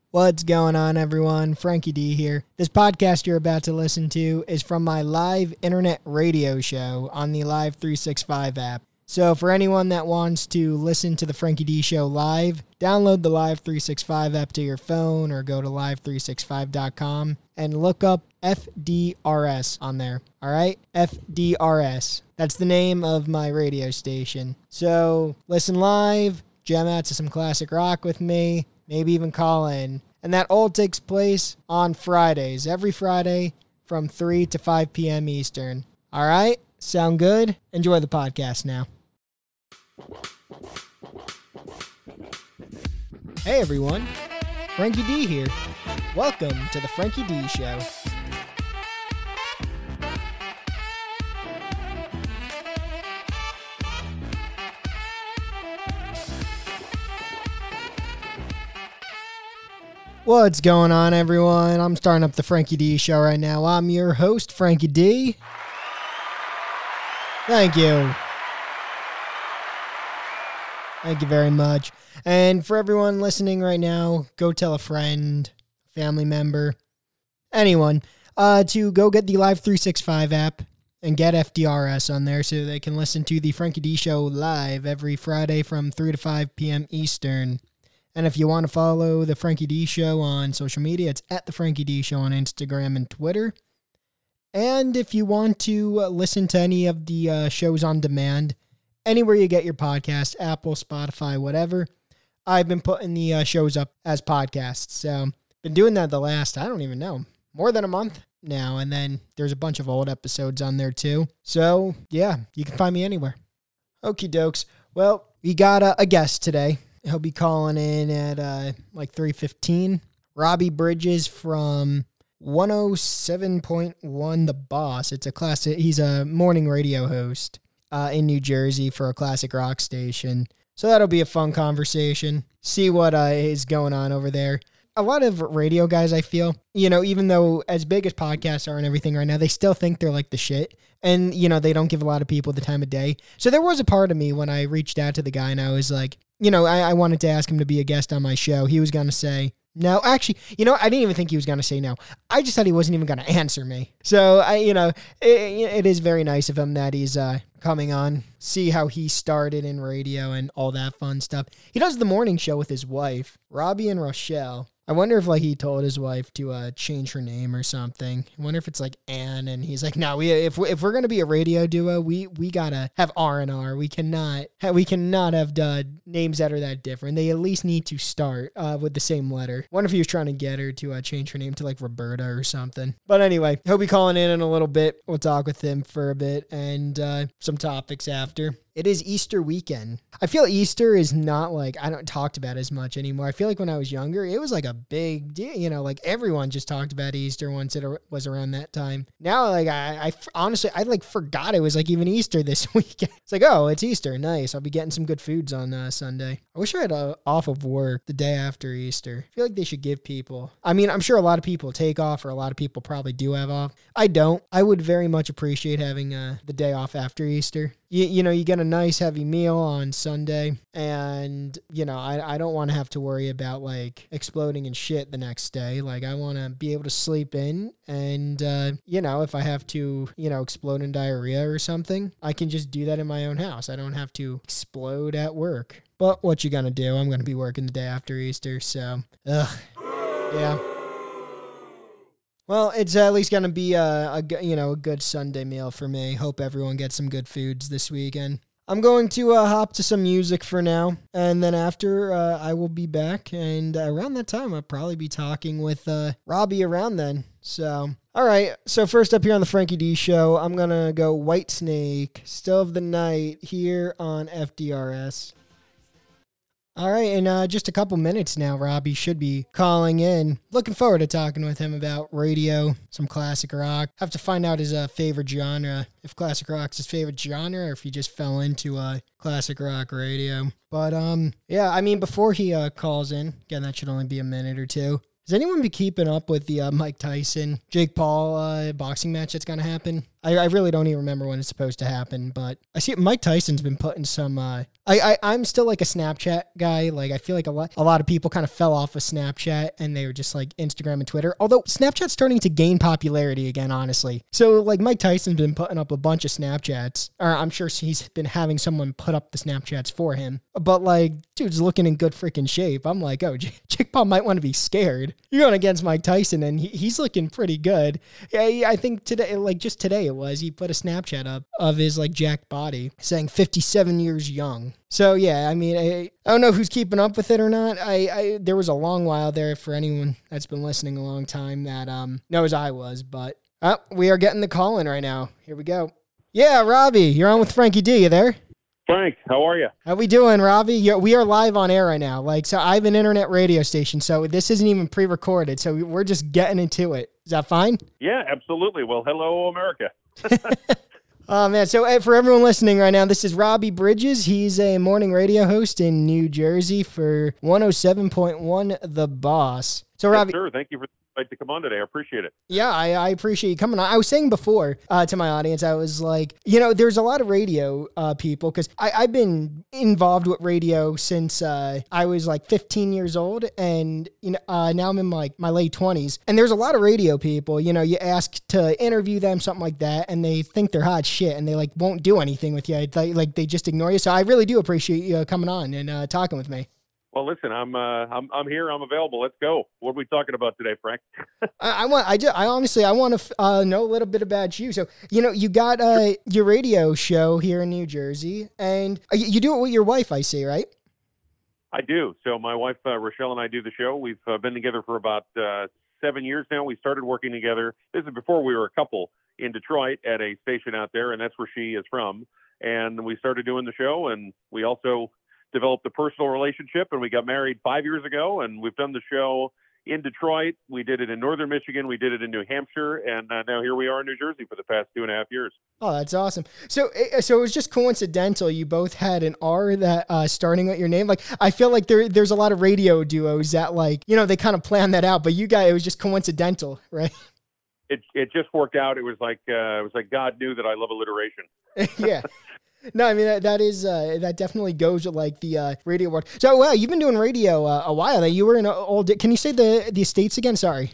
What's going on, everyone? Frankie D here. This podcast you're about to listen to is from my live internet radio show on the Live 365 app. So for anyone that wants to listen to the Frankie D Show live, download the Live 365 app to your phone or go to live365.com and look up FDRS on there. All right? FDRS. That's the name of my radio station. So listen live, jam out to some classic rock with me, maybe even call in. And that all takes place on Fridays, every Friday from 3 to 5 p.m. Eastern. All right? Sound good? Enjoy the podcast now. Hey everyone, Frankie D here. Welcome to the Frankie D Show. What's going on, everyone? I'm starting up the Frankie D Show right now. I'm your host, Frankie D. Thank you. Thank you very much. And for everyone listening right now, go tell a friend, family member, anyone, to go get the Live 365 app and get FDRS on there so they can listen to the Frankie D Show live every Friday from 3 to 5 p.m. Eastern. And if you want to follow the Frankie D Show on social media, it's at the Frankie D Show on Instagram and Twitter. And if you want to listen to any of the shows on demand, anywhere you get your podcast, Apple, Spotify, whatever, I've been putting the shows up as podcasts. So, been doing that the last, I don't even know, more than a month now. And then there's a bunch of old episodes on there too. So, yeah, you can find me anywhere. Okie dokes. Well, we got a guest today. He'll be calling in at like 3:15. Robbie Bridges from 107.1 The Boss. It's a classic. He's a morning radio host in New Jersey for a classic rock station. So that'll be a fun conversation. See what is going on over there. A lot of radio guys, I feel, even though as big as podcasts are and everything right now, they still think they're like the shit. And, they don't give a lot of people the time of day. So there was a part of me when I reached out to the guy and I was like, I wanted to ask him to be a guest on my show. He was going to say no. Actually, I didn't even think he was going to say no. I just thought he wasn't even going to answer me. So, it is very nice of him that he's coming on, see how he started in radio and all that fun stuff. He does the morning show with his wife, Robbie and Rochelle. I wonder if he told his wife to change her name or something. I wonder if it's like Anne, and he's like, no, if we're gonna be a radio duo, we gotta have R&R. We cannot have names that are that different. They at least need to start with the same letter. I wonder if he was trying to get her to change her name to like Roberta or something. But anyway, he'll be calling in a little bit. We'll talk with him for a bit and some topics after. It is Easter weekend. I feel Easter is not I don't talked about as much anymore. I feel like when I was younger, it was like a big deal, like everyone just talked about Easter once it was around that time. Now, I honestly, I forgot it was even Easter this weekend. It's like, oh, it's Easter. Nice. I'll be getting some good foods on Sunday. I wish I had off of work the day after Easter. I feel like they should give people, I'm sure a lot of people take off or a lot of people probably do have off. I don't. I would very much appreciate having the day off after Easter. You get a nice heavy meal on Sunday and, I don't want to have to worry about exploding in shit the next day. I want to be able to sleep in and, if I have to, explode in diarrhea or something, I can just do that in my own house. I don't have to explode at work. But what you gonna do? I'm going to be working the day after Easter. So, yeah. Well, it's at least going to be a good Sunday meal for me. Hope everyone gets some good foods this weekend. I'm going to hop to some music for now, and then after I will be back, and around that time I'll probably be talking with Robbie around then. So, all right, so first up here on the Frankie D Show, I'm going to go Whitesnake, Still of the Night, here on FDRS. All right, in just a couple minutes now, Robbie should be calling in. Looking forward to talking with him about radio, some classic rock. Have to find out his favorite genre, if classic rock's his favorite genre, or if he just fell into classic rock radio. But, before he calls in, again, that should only be a minute or two. Has anyone been keeping up with the Mike Tyson, Jake Paul boxing match that's going to happen I really don't even remember when it's supposed to happen, but I see Mike Tyson's been putting some, I'm still like a Snapchat guy. Like I feel like a lot of people kind of fell off of Snapchat and they were just like Instagram and Twitter. Although Snapchat's starting to gain popularity again, honestly. So like Mike Tyson's been putting up a bunch of Snapchats, or I'm sure he's been having someone put up the Snapchats for him. But like, dude's looking in good freaking shape. I'm like, oh, Jake Paul might want to be scared. You're going against Mike Tyson and he's looking pretty good. Yeah, I think today, like just today it was, he put a Snapchat up of his like jacked body saying 57 years young. So yeah, I mean, I don't know who's keeping up with it or not. There was a long while there for anyone that's been listening a long time that knows I was, but we are getting the call in right now. Here we go. Yeah, Robbie, you're on with Frankie D. You there? Frank, how are you? How we doing, Robbie? We are live on air right now. Like, so I have an internet radio station, so this isn't even pre-recorded, so we're just getting into it. Is that fine? Yeah, absolutely. Well, hello, America. Oh, man. So for everyone listening right now, this is Robbie Bridges. He's a morning radio host in New Jersey for 107.1 The Boss. So, Robbie. Yes, sir. Thank you for the invite to come on today. I appreciate it. Yeah, I appreciate you coming on. I was saying before to my audience, I was like, there's a lot of radio people, because I've been involved with radio since I was like 15 years old, and now I'm in my late 20s. And there's a lot of radio people, you ask to interview them, something like that, and they think they're hot shit, and they like won't do anything with you. They just ignore you. So I really do appreciate you coming on and talking with me. Well, listen, I'm here. I'm available. Let's go. What are we talking about today, Frank? I honestly want to know a little bit about you. So, you got your radio show here in New Jersey, and you do it with your wife, I see, right? I do. So my wife, Rochelle, and I do the show. We've been together for about 7 years now. We started working together. This is before we were a couple in Detroit at a station out there, and that's where she is from. And we started doing the show, and we also developed a personal relationship, and we got married 5 years ago, and we've done the show in Detroit. We did it in northern Michigan. We did it in New Hampshire, and now here we are in New Jersey for the past 2.5 years. Oh, that's awesome. So it was just coincidental you both had an R that starting with your name. Like, I feel like there's a lot of radio duos that, like, they kind of plan that out, but you guys, it was just coincidental, right? It just worked out. It was like God knew that I love alliteration. Yeah. No, I mean, that definitely goes with like the radio world. So, wow, you've been doing radio a while. You were in can you say the estates again? Sorry.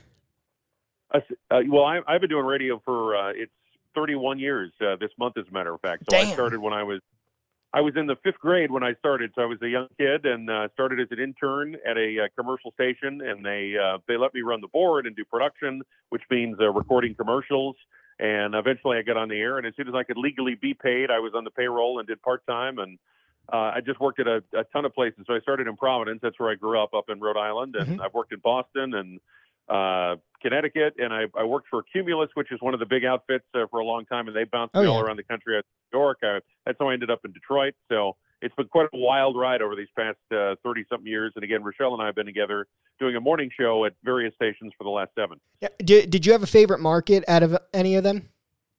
Well, I've been doing radio for it's 31 years this month, as a matter of fact. So damn. I started when I was in the 5th grade when I started. So I was a young kid and started as an intern at a commercial station, and they let me run the board and do production, which means recording commercials. And eventually I got on the air, and as soon as I could legally be paid, I was on the payroll and did part-time. And I just worked at a ton of places. So I started in Providence. That's where I grew up in Rhode Island. And I've worked in Boston and Connecticut. And I worked for Cumulus, which is one of the big outfits for a long time. And they bounced me all around the country. At New York. That's how I ended up in Detroit. So it's been quite a wild ride over these past 30-something years. And again, Rochelle and I have been together doing a morning show at various stations for the last 7. Yeah. Did you have a favorite market out of any of them?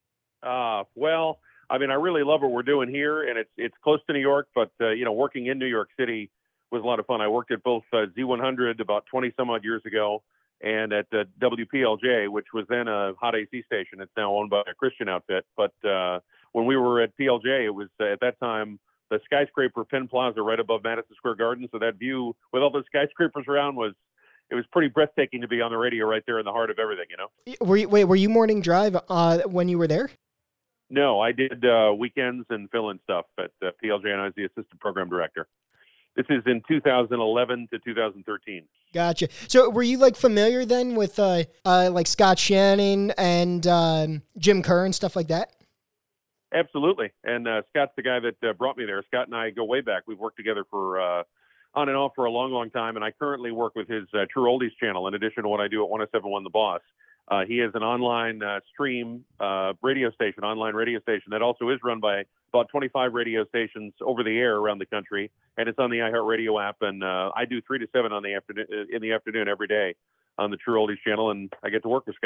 Well, I mean, I really love what we're doing here, and it's close to New York, but working in New York City was a lot of fun. I worked at both Z100 about 20 some odd years ago, and at WPLJ, which was then a hot AC station. It's now owned by a Christian outfit. But when we were at PLJ, it was at that time the skyscraper Penn Plaza right above Madison Square Garden. So that view with all those skyscrapers around was pretty breathtaking to be on the radio right there in the heart of everything, Were you morning drive when you were there? No, I did weekends and fill-in stuff at PLJ, and I was the assistant program director. This is in 2011 to 2013. Gotcha. So were you like familiar then with like Scott Shannon and Jim Kerr and stuff like that? Absolutely. And Scott's the guy that brought me there. Scott and I go way back. We've worked together for on and off for a long, long time. And I currently work with his True Oldies channel in addition to what I do at 107.1 The Boss. He has an online online radio station that also is run by about 25 radio stations over the air around the country. And it's on the iHeartRadio app. And I do 3 to 7 in the afternoon every day on the True Oldies channel. And I get to work with Scott.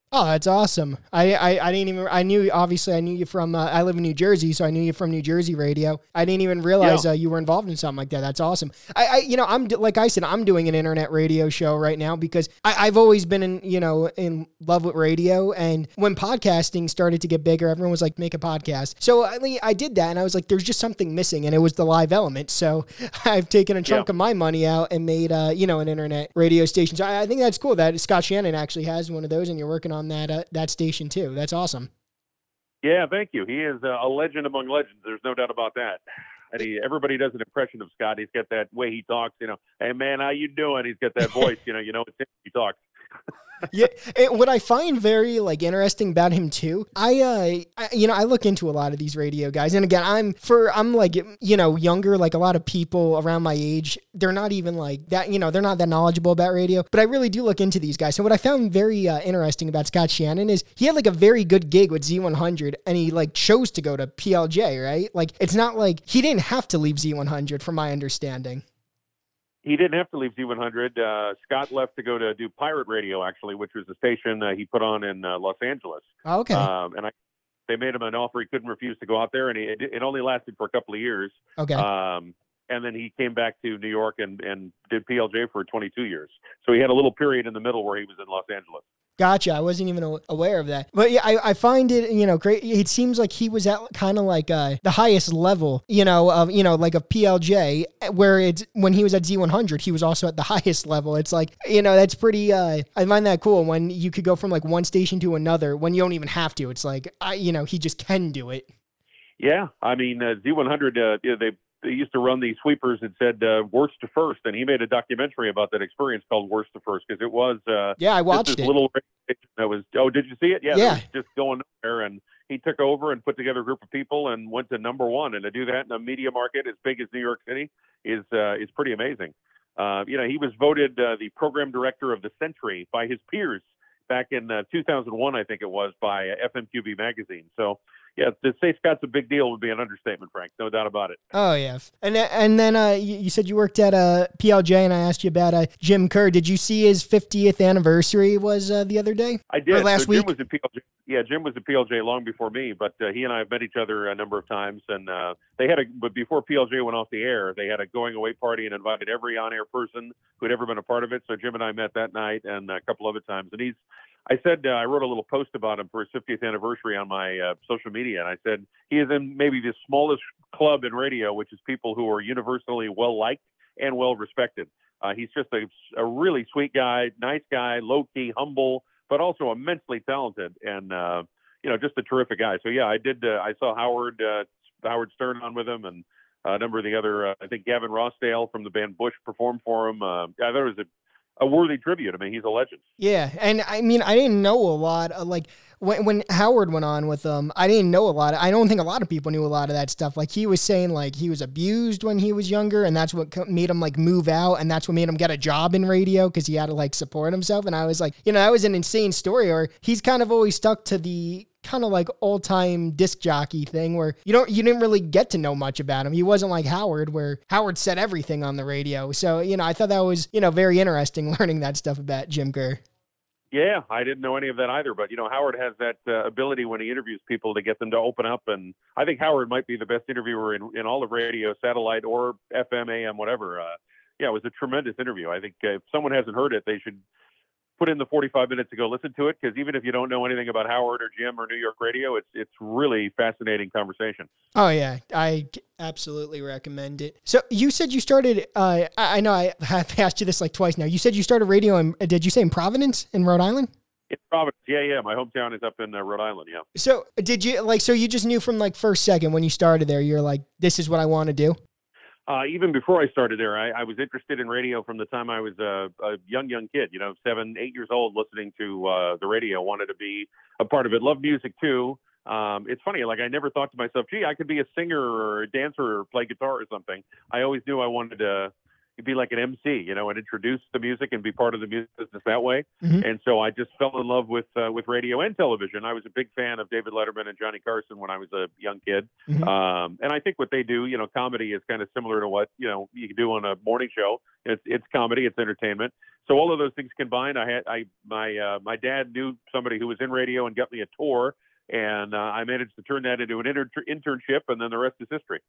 Oh, that's awesome. I didn't even, I knew, obviously I knew you from, I live in New Jersey, so I knew you from New Jersey radio. I didn't even realize you were involved in something like that. That's awesome. Like I said, I'm doing an internet radio show right now because I've always been in love with radio. And when podcasting started to get bigger, everyone was like, make a podcast. So I did that and I was like, there's just something missing, and it was the live element. So I've taken a chunk of my money out and made, an internet radio station. So I think that's cool that Scott Shannon actually has one of those and you're working on that station too. That's awesome. Yeah, thank you. He is a legend among legends. There's no doubt about that. And everybody does an impression of Scott. He's got that way he talks. Hey man, how you doing? He's got that voice. It's him, he talks. Yeah, what I find very interesting about him too, I look into a lot of these radio guys, and again, I'm younger, like a lot of people around my age, they're not even like that, they're not that knowledgeable about radio, but I really do look into these guys. So what I found very interesting about Scott Shannon is he had a very good gig with Z100, and he chose to go to PLJ, right? It's not like he didn't have to leave Z100, from my understanding. He didn't have to leave Z100. Scott left to go to do pirate radio, actually, which was a station he put on in Los Angeles. Oh, okay. They made him an offer he couldn't refuse to go out there, and it only lasted for a couple of years. Okay. And then he came back to New York and did PLJ for 22 years. So he had a little period in the middle where he was in Los Angeles. Gotcha. I wasn't even aware of that. But yeah, I find it, great. It seems like he was at kind of the highest level, of PLJ, where it's when he was at Z100, he was also at the highest level. It's that's pretty, I find that cool when you could go from one station to another when you don't even have to. It's he just can do it. Yeah. I mean, Z100, they used to run these sweepers that said worst to first, and he made a documentary about that experience called Worst to First, because it was I watched it. Little that was did you see it? Yeah. Yeah. Just going there, and he took over and put together a group of people and went to number one, and to do that in a media market as big as New York City is pretty amazing. He was voted the program director of the century by his peers back in 2001, I think it was, by FMQB magazine. So. Yeah, to say Scott's a big deal would be an understatement, Frank. No doubt about it. Oh, yeah. And then you said you worked at PLJ, and I asked you about Jim Kerr. Did you see his 50th anniversary was the other day? I did. Or last week? Jim was at PLJ. Yeah, Jim was at PLJ long before me, but he and I have met each other a number of times. And but before PLJ went off the air, they had a going away party and invited every on-air person who had ever been a part of it. So Jim and I met that night and a couple other times. And I said, I wrote a little post about him for his 50th anniversary on my social media. And I said, he is in maybe the smallest club in radio, which is people who are universally well-liked and well-respected. He's just a really sweet guy, nice guy, low-key, humble, but also immensely talented and, just a terrific guy. So, yeah, I did. I saw Howard Stern on with him, and a number of the other, I think Gavin Rossdale from the band Bush performed for him. I thought it was a worthy tribute. I mean, he's a legend. Yeah, and I mean, I didn't know a lot. When Howard went on with them, I didn't know a lot. I don't think a lot of people knew a lot of that stuff. He was saying he was abused when he was younger, and that's what made him move out, and that's what made him get a job in radio because he had to support himself. And I was that was an insane story. Or he's kind of always stuck to the kind of old time disc jockey thing where you didn't really get to know much about him. He wasn't like Howard, where Howard said everything on the radio. So, I thought that was, very interesting learning that stuff about Jim Kerr. Yeah, I didn't know any of that either. But, Howard has that ability when he interviews people to get them to open up. And I think Howard might be the best interviewer in all of radio, satellite or FM, AM, whatever. It was a tremendous interview. I think if someone hasn't heard it, they should put in the 45 minutes to go listen to it, because even if you don't know anything about Howard or Jim or New York radio, it's really fascinating conversation. Oh yeah, I absolutely recommend it. So you said you started, I know I have asked you this twice now. You said you started radio did you say in Providence in Rhode Island? In Providence, yeah. My hometown is up in Rhode Island, yeah. So did you, so you just knew from first second when you started there, you're this is what I want to do? Even before I started there, I was interested in radio from the time I was a young kid, 7, 8 years old, listening to the radio, wanted to be a part of it. Loved music too. It's funny, I never thought to myself, gee, I could be a singer or a dancer or play guitar or something. I always knew I wanted to, be like an MC, and introduce the music and be part of the music business that way. Mm-hmm. And so I just fell in love with radio and television. I was a big fan of David Letterman and Johnny Carson when I was a young kid. Mm-hmm. And I think what they do, comedy is kind of similar to what, you can do on a morning show. It's comedy, it's entertainment. So all of those things combined, my dad knew somebody who was in radio and got me a tour, and I managed to turn that into an internship, and then the rest is history.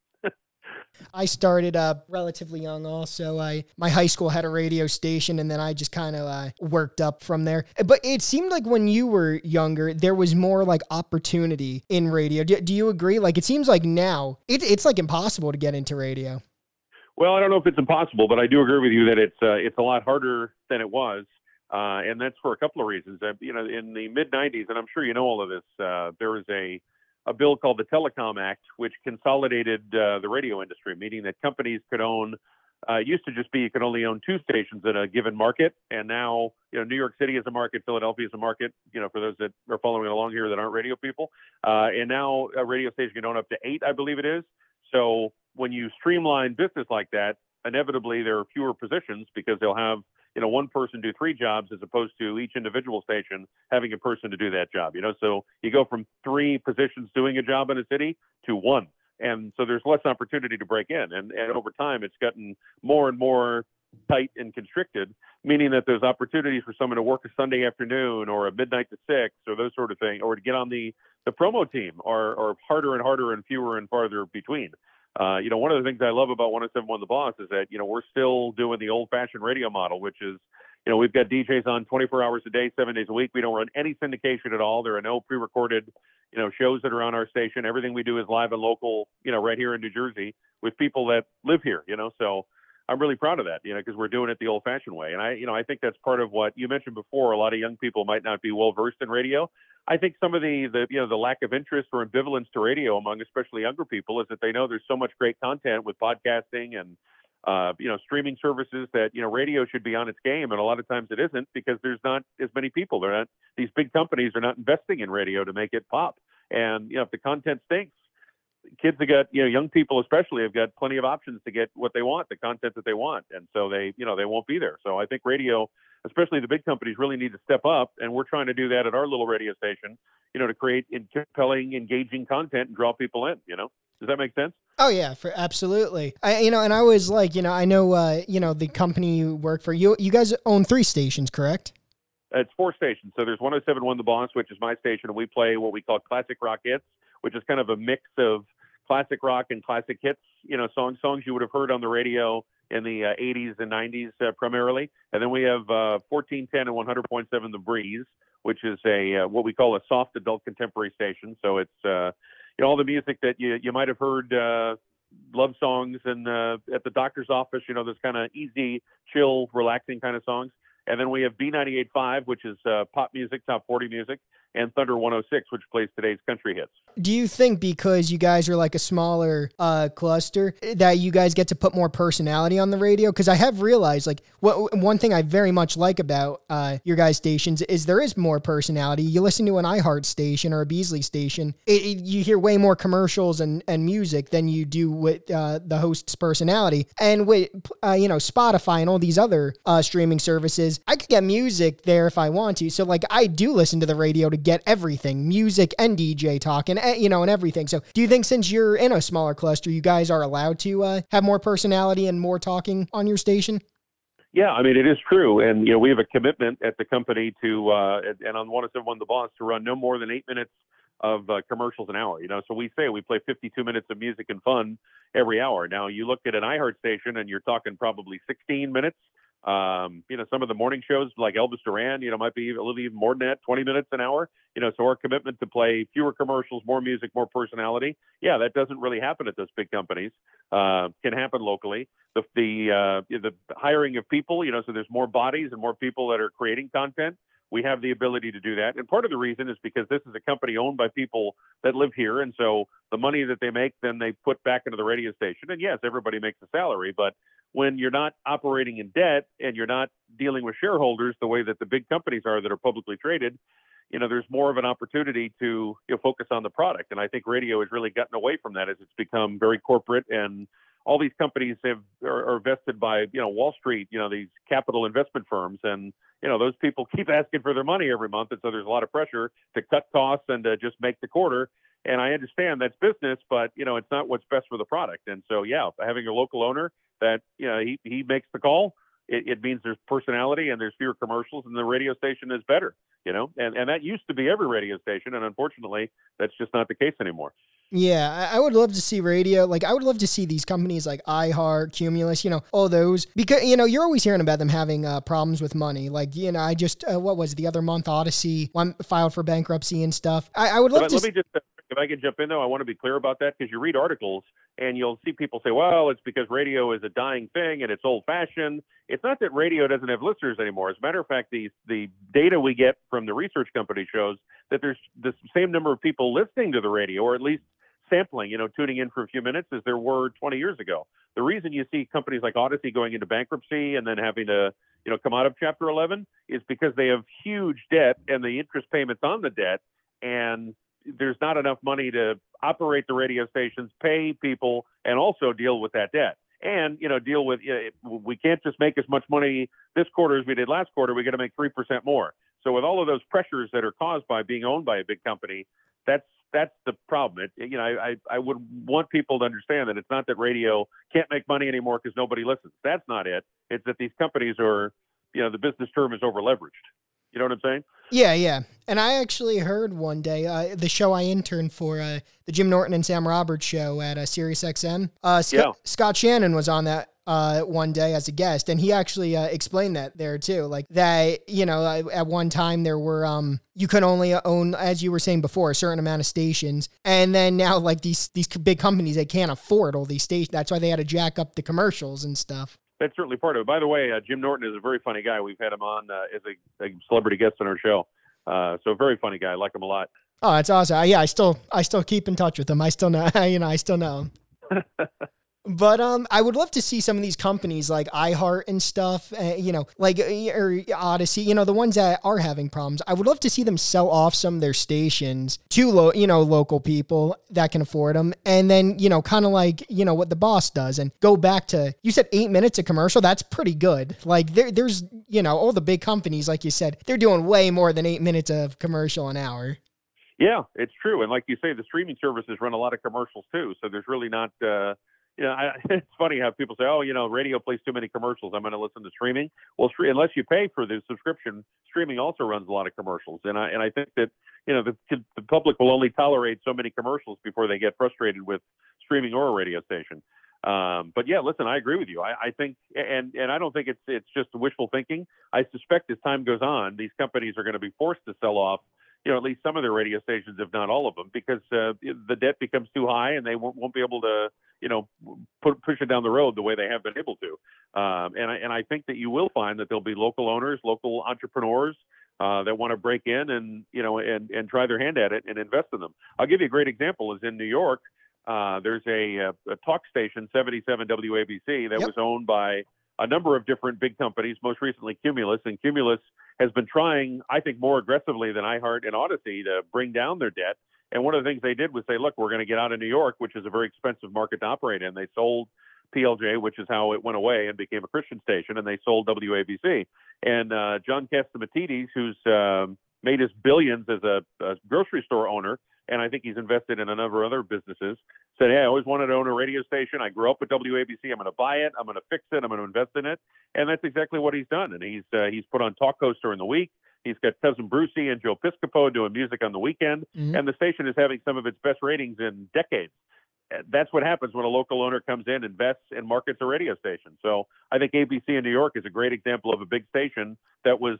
I started relatively young also. My high school had a radio station, and then I just kind of worked up from there. But it seemed like when you were younger, there was more like opportunity in radio. Do you agree? Like, it seems like now it's like impossible to get into radio. Well, I don't know if it's impossible, but I do agree with you that it's a lot harder than it was. And that's for a couple of reasons. In the mid-'90s, and I'm sure you know all of this, there was a bill called the Telecom Act, which consolidated the radio industry, meaning that companies could own, it used to just be you could only own 2 stations in a given market. And now, New York City is a market, Philadelphia is a market, for those that are following along here that aren't radio people. And now a radio station can own up to 8, I believe it is. So when you streamline business like that, inevitably there are fewer positions because they'll have one person do 3 jobs as opposed to each individual station having a person to do that job, so you go from 3 positions doing a job in a city to 1. And so there's less opportunity to break in. And over time, it's gotten more and more tight and constricted, meaning that there's opportunities for someone to work a Sunday afternoon or a midnight to 6 or those sort of things, or to get on the promo team are harder and harder and fewer and farther between. One of the things I love about 107.1 The Boss is that, we're still doing the old-fashioned radio model, which is, we've got DJs on 24 hours a day, 7 days a week. We don't run any syndication at all. There are no pre-recorded, shows that are on our station. Everything we do is live and local, right here in New Jersey with people that live here, So I'm really proud of that, because we're doing it the old-fashioned way. And I think that's part of what you mentioned before. A lot of young people might not be well-versed in radio. I think some of the lack of interest or ambivalence to radio among especially younger people is that they know there's so much great content with podcasting and streaming services that radio should be on its game, and a lot of times it isn't because there's not as many people. These big companies are not investing in radio to make it pop. And if the content stinks, kids have got young people especially have got plenty of options to get what they want, the content that they want, and so they won't be there. So I think radio, especially the big companies, really need to step up, and we're trying to do that at our little radio station, to create compelling, engaging content and draw people in. Does that make sense? Oh yeah, absolutely. And I was like, I know, the company you work for, you guys own 3 stations, correct? It's 4 stations. So there's 107.1 The Boss, which is my station, and we play what we call classic rock hits, which is kind of a mix of classic rock and classic hits, songs you would have heard on the radio in the 80s and 90s primarily. And then we have 1410 and 100.7 The Breeze, which is what we call a soft adult contemporary station. So it's all the music that you might have heard, love songs and at the doctor's office, those kind of easy, chill, relaxing kind of songs. And then we have B98.5, which is pop music, top 40 music, and Thunder 106, which plays today's country hits. Do you think because you guys are like a smaller cluster that you guys get to put more personality on the radio? Because I have realized one thing I very much like about your guys' stations is there is more personality. You listen to an iHeart station or a Beasley station, you hear way more commercials and music than you do with the host's personality. And with Spotify and all these other streaming services, I could get music there if I want to. So I do listen to the radio to get everything, music and DJ talk and everything. So do you think since you're in a smaller cluster, you guys are allowed to have more personality and more talking on your station? Yeah, I mean, it is true. And, we have a commitment at the company to, and on 107.1 The Boss, to run no more than 8 minutes of commercials an hour. So we play 52 minutes of music and fun every hour. Now, you look at an iHeart station and you're talking probably 16 minutes. Some of the morning shows like Elvis Duran, might be a little even more than that, 20 minutes an hour. So our commitment to play fewer commercials, more music, more personality. Yeah, that doesn't really happen at those big companies. Can happen locally. The hiring of people, so there's more bodies and more people that are creating content. We have the ability to do that. And part of the reason is because this is a company owned by people that live here. And so the money that they make, then they put back into the radio station. And yes, everybody makes a salary, but when you're not operating in debt and you're not dealing with shareholders the way that the big companies are that are publicly traded, there's more of an opportunity to focus on the product. And I think radio has really gotten away from that as it's become very corporate and all these companies are vested by, Wall Street, these capital investment firms. And, those people keep asking for their money every month. And so there's a lot of pressure to cut costs and to just make the quarter. And I understand that's business, but, it's not what's best for the product. And so, having a local owner that, he makes the call, it means there's personality and there's fewer commercials and the radio station is better, and that used to be every radio station. And unfortunately, that's just not the case anymore. Yeah, I would love to see radio. Like, I would love to see these companies like iHeart, Cumulus, all those, because, you're always hearing about them having problems with money. Like, I just, what was it, the other month, Odyssey filed for bankruptcy and stuff. I would love to. Let me just, if I can jump in though, I want to be clear about that, because you read articles and you'll see people say, well, it's because radio is a dying thing and it's old fashioned. It's not that radio doesn't have listeners anymore. As a matter of fact, the data we get from the research company shows that there's the same number of people listening to the radio, or at least sampling, tuning in for a few minutes, as there were 20 years ago. The reason you see companies like Odyssey going into bankruptcy and then having to, come out of Chapter 11 is because they have huge debt and the interest payments on the debt, and there's not enough money to operate the radio stations, pay people, and also deal with that debt. And, deal with, we can't just make as much money this quarter as we did last quarter. We got to make 3% more. So with all of those pressures that are caused by being owned by a big company, that's the problem. I would want people to understand that it's not that radio can't make money anymore because nobody listens. That's not it. It's that these companies are, the business term is over leveraged. You know what I'm saying? Yeah. And I actually heard one day, the show I interned for, the Jim Norton and Sam Roberts show at Sirius XM. Scott Shannon was on that one day as a guest, and he actually explained that there too. Like that, at one time there were, you could only own, as you were saying before, a certain amount of stations. And then now, like these big companies, they can't afford all these stations. That's why they had to jack up the commercials and stuff. That's certainly part of it. By the way, Jim Norton is a very funny guy. We've had him on as a celebrity guest on our show. So very funny guy. I like him a lot. Oh, that's awesome. I still keep in touch with him. I still know, I still know him. But I would love to see some of these companies like iHeart and stuff, or Odyssey, the ones that are having problems. I would love to see them sell off some of their stations to local people that can afford them, and then kind of like what the boss does, and go back to, you said 8 minutes of commercial. That's pretty good. Like there's all the big companies, like you said, they're doing way more than 8 minutes of commercial an hour. Yeah, it's true, and like you say, the streaming services run a lot of commercials too. So there's really not. It's funny how people say, oh, radio plays too many commercials, I'm going to listen to streaming. Well, unless you pay for the subscription, streaming also runs a lot of commercials. And I think that, the public will only tolerate so many commercials before they get frustrated with streaming or a radio station. But yeah, listen, I agree with you. I think, and I don't think it's just wishful thinking. I suspect as time goes on, these companies are going to be forced to sell off, at least some of their radio stations, if not all of them, because the debt becomes too high and they won't be able to, push it down the road the way they have been able to. And I think that you will find that there'll be local owners, local entrepreneurs that want to break in and, and try their hand at it and invest in them. I'll give you a great example. Is in New York, there's a talk station, 77 WABC, that was owned by a number of different big companies, most recently Cumulus. And Cumulus has been trying, I think, more aggressively than iHeart and Odyssey to bring down their debt. And one of the things they did was say, look, we're going to get out of New York, which is a very expensive market to operate in. They sold PLJ, which is how it went away and became a Christian station, and they sold WABC. And John Catsimatidis, who's made his billions as a grocery store owner, and I think he's invested in a number of other businesses, said, hey, I always wanted to own a radio station. I grew up with WABC. I'm going to buy it. I'm going to fix it. I'm going to invest in it. And that's exactly what he's done. And he's put on Talk Coast during the week. He's got Cousin Brucey and Joe Piscopo doing music on the weekend. Mm-hmm. And the station is having some of its best ratings in decades. That's what happens when a local owner comes in, invests, and markets a radio station. So I think ABC in New York is a great example of a big station that was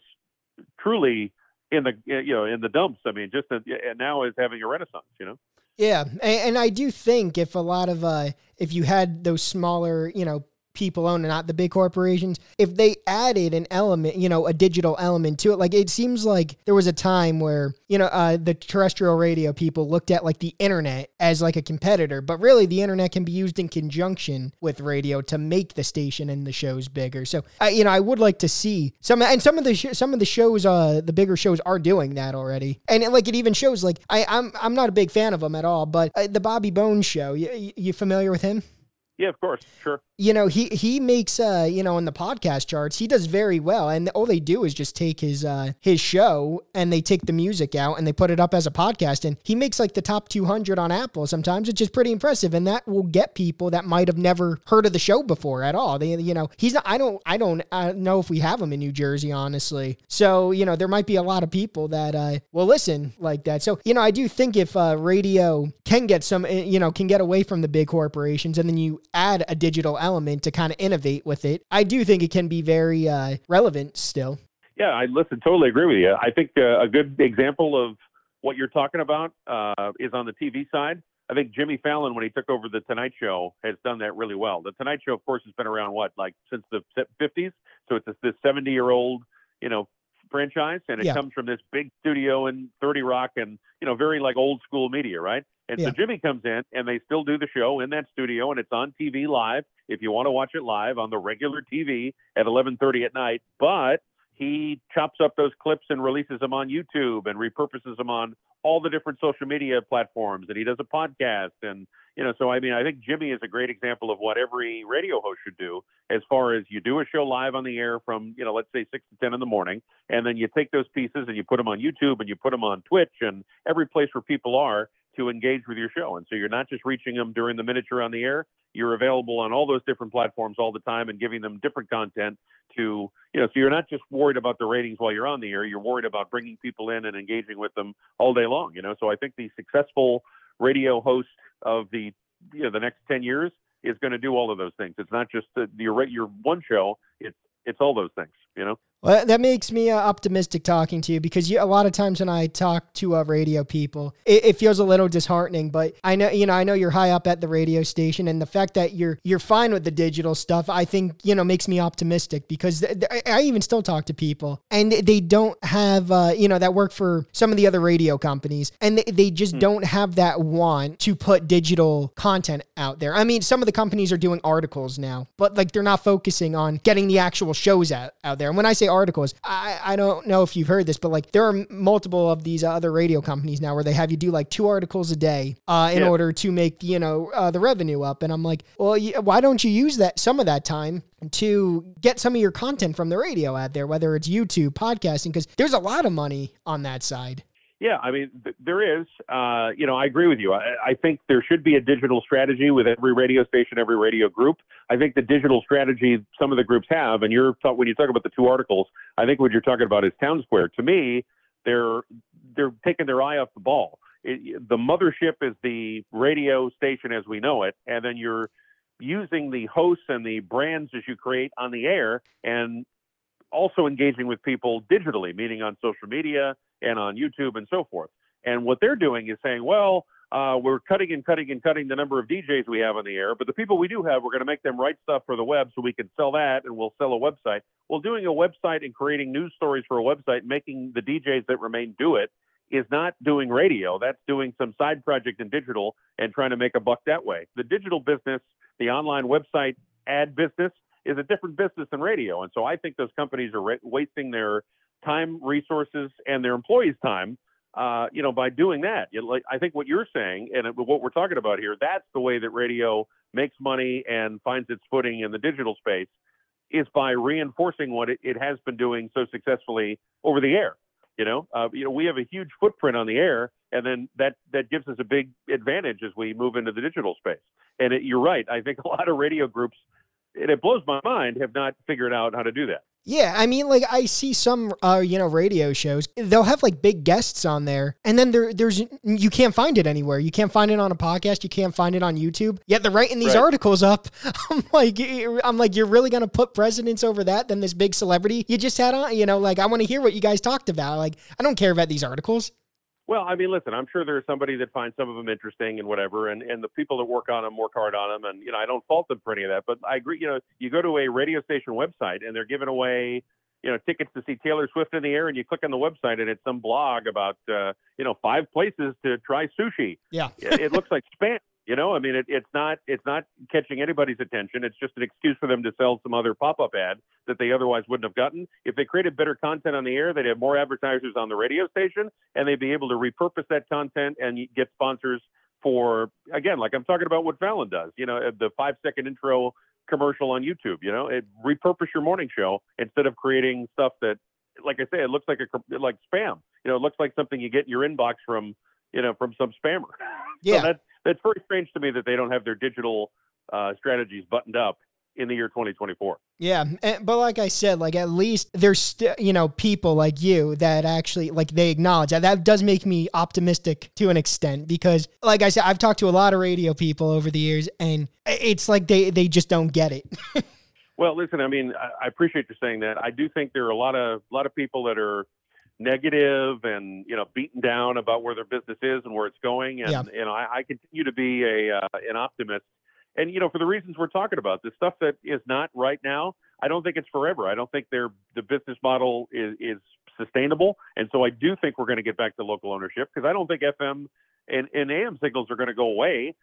truly in the dumps. I mean, and now is having a renaissance. Yeah, and I do think if a lot of if you had those smaller people own and not the big corporations, if they added an element, a digital element to it, like it seems like there was a time where, the terrestrial radio people looked at like the internet as like a competitor, but really the internet can be used in conjunction with radio to make the station and the shows bigger. So, I would like to see some of the shows, the bigger shows are doing that already. And it even shows I'm not a big fan of them at all, but the Bobby Bones show, you familiar with him? Yeah, of course. Sure. You know, he makes you know, in the podcast charts, he does very well, and all they do is just take his show and they take the music out and they put it up as a podcast, and he makes like the top 200 on Apple sometimes, which is pretty impressive, and that will get people that might have never heard of the show before at all. They, you know, he's not. I don't know if we have him in New Jersey, honestly. So, you know, there might be a lot of people that will listen like that. So, you know, I do think if radio can get some, you know, can get away from the big corporations, and then you add a digital element to kind of innovate with it, I do think it can be very relevant still. Yeah, I totally agree with you. I think a good example of what you're talking about is on the TV side. I think Jimmy Fallon, when he took over the Tonight Show, has done that really well. The Tonight Show, of course, has been around since the 50s. So it's this 70-year-old, you know, franchise, and it comes from this big studio in 30 Rock, and, you know, very like old school media, right? And so Jimmy comes in, and they still do the show in that studio, and it's on TV live if you want to watch it live on the regular TV at 11:30 at night. But he chops up those clips and releases them on YouTube and repurposes them on all the different social media platforms. And he does a podcast. And, you know, so I mean, I think Jimmy is a great example of what every radio host should do, as far as you do a show live on the air from, you know, let's say 6 to 10 in the morning, and then you take those pieces and you put them on YouTube and you put them on Twitch and every place where people are to engage with your show. And so you're not just reaching them during the minute you're on the air, you're available on all those different platforms all the time and giving them different content to, you know, so you're not just worried about the ratings while you're on the air, you're worried about bringing people in and engaging with them all day long, you know. So I think the successful radio host of the, you know, the next 10 years is going to do all of those things. It's not just your one show, it's all those things, you know. Well, that makes me optimistic talking to you, because a lot of times when I talk to radio people, it feels a little disheartening. But I know you're high up at the radio station, and the fact that you're fine with the digital stuff, I think, you know, makes me optimistic, because I even still talk to people and they don't have you know, that work for some of the other radio companies, and they just don't have that want to put digital content out there. I mean, some of the companies are doing articles now, but like they're not focusing on getting the actual shows out there. And when I say articles, I don't know if you've heard this, but like there are multiple of these other radio companies now where they have you do like 2 articles a day in order to make, you know, the revenue up. And I'm like, well, why don't you use some of that time to get some of your content from the radio out there, whether it's YouTube, podcasting, because there's a lot of money on that side. Yeah, I mean, there is. You know, I agree with you. I think there should be a digital strategy with every radio station, every radio group. I think the digital strategy some of the groups have, and when you talk about the 2 articles, I think what you're talking about is Townsquare. To me, they're taking their eye off the ball. The mothership is the radio station as we know it, and then you're using the hosts and the brands as you create on the air, and also engaging with people digitally, meaning on social media and on YouTube and so forth. And what they're doing is saying, well, we're cutting the number of DJs we have on the air, but the people we do have, we're going to make them write stuff for the web so we can sell that, and we'll sell a website. Well, doing a website and creating news stories for a website, making the DJs that remain do it, is not doing radio. That's doing some side project in digital and trying to make a buck that way. The digital business, the online website ad business, is a different business than radio. And so I think those companies are wasting their time, resources, and their employees' time, you know, by doing that. I think what you're saying and what we're talking about here, that's the way that radio makes money and finds its footing in the digital space, is by reinforcing what it has been doing so successfully over the air. You know, we have a huge footprint on the air, and then that gives us a big advantage as we move into the digital space. And you're right. I think a lot of radio groups, and it blows my mind, have not figured out how to do that. Yeah, I mean, like I see some, you know, radio shows. They'll have like big guests on there, and then you can't find it anywhere. You can't find it on a podcast. You can't find it on YouTube. Yet they're writing these articles up. I'm like, you're really gonna put precedence over that than this big celebrity you just had on? You know, like I want to hear what you guys talked about. Like I don't care about these articles. Well, I mean, listen, I'm sure there's somebody that finds some of them interesting and whatever, and the people that work on them work hard on them, and, you know, I don't fault them for any of that, but I agree, you know, you go to a radio station website and they're giving away, you know, tickets to see Taylor Swift in the air, and you click on the website and it's some blog about, you know, 5 places to try sushi. Yeah. It looks like spam. You know, I mean, it's not catching anybody's attention. It's just an excuse for them to sell some other pop-up ad that they otherwise wouldn't have gotten. If they created better content on the air, they'd have more advertisers on the radio station, and they'd be able to repurpose that content and get sponsors for, again, like I'm talking about what Fallon does, the 5-second intro commercial on YouTube, it repurpose your morning show instead of creating stuff that, like I say, it looks like spam. It looks like something you get in your inbox from some spammer. Yeah. So that's very strange to me that they don't have their digital strategies buttoned up in the year 2024. Yeah. But like I said, like at least there's still, people like you that actually like they acknowledge that. That does make me optimistic to an extent because like I said, I've talked to a lot of radio people over the years and it's like they just don't get it. Well, listen, I mean, I appreciate you saying that. I do think there are a lot of people that are negative and, beaten down about where their business is and where it's going. And, I continue to be an optimist. And, for the reasons we're talking about, the stuff that is not right now, I don't think it's forever. I don't think the business model is sustainable. And so I do think we're going to get back to local ownership because I don't think FM and AM signals are going to go away.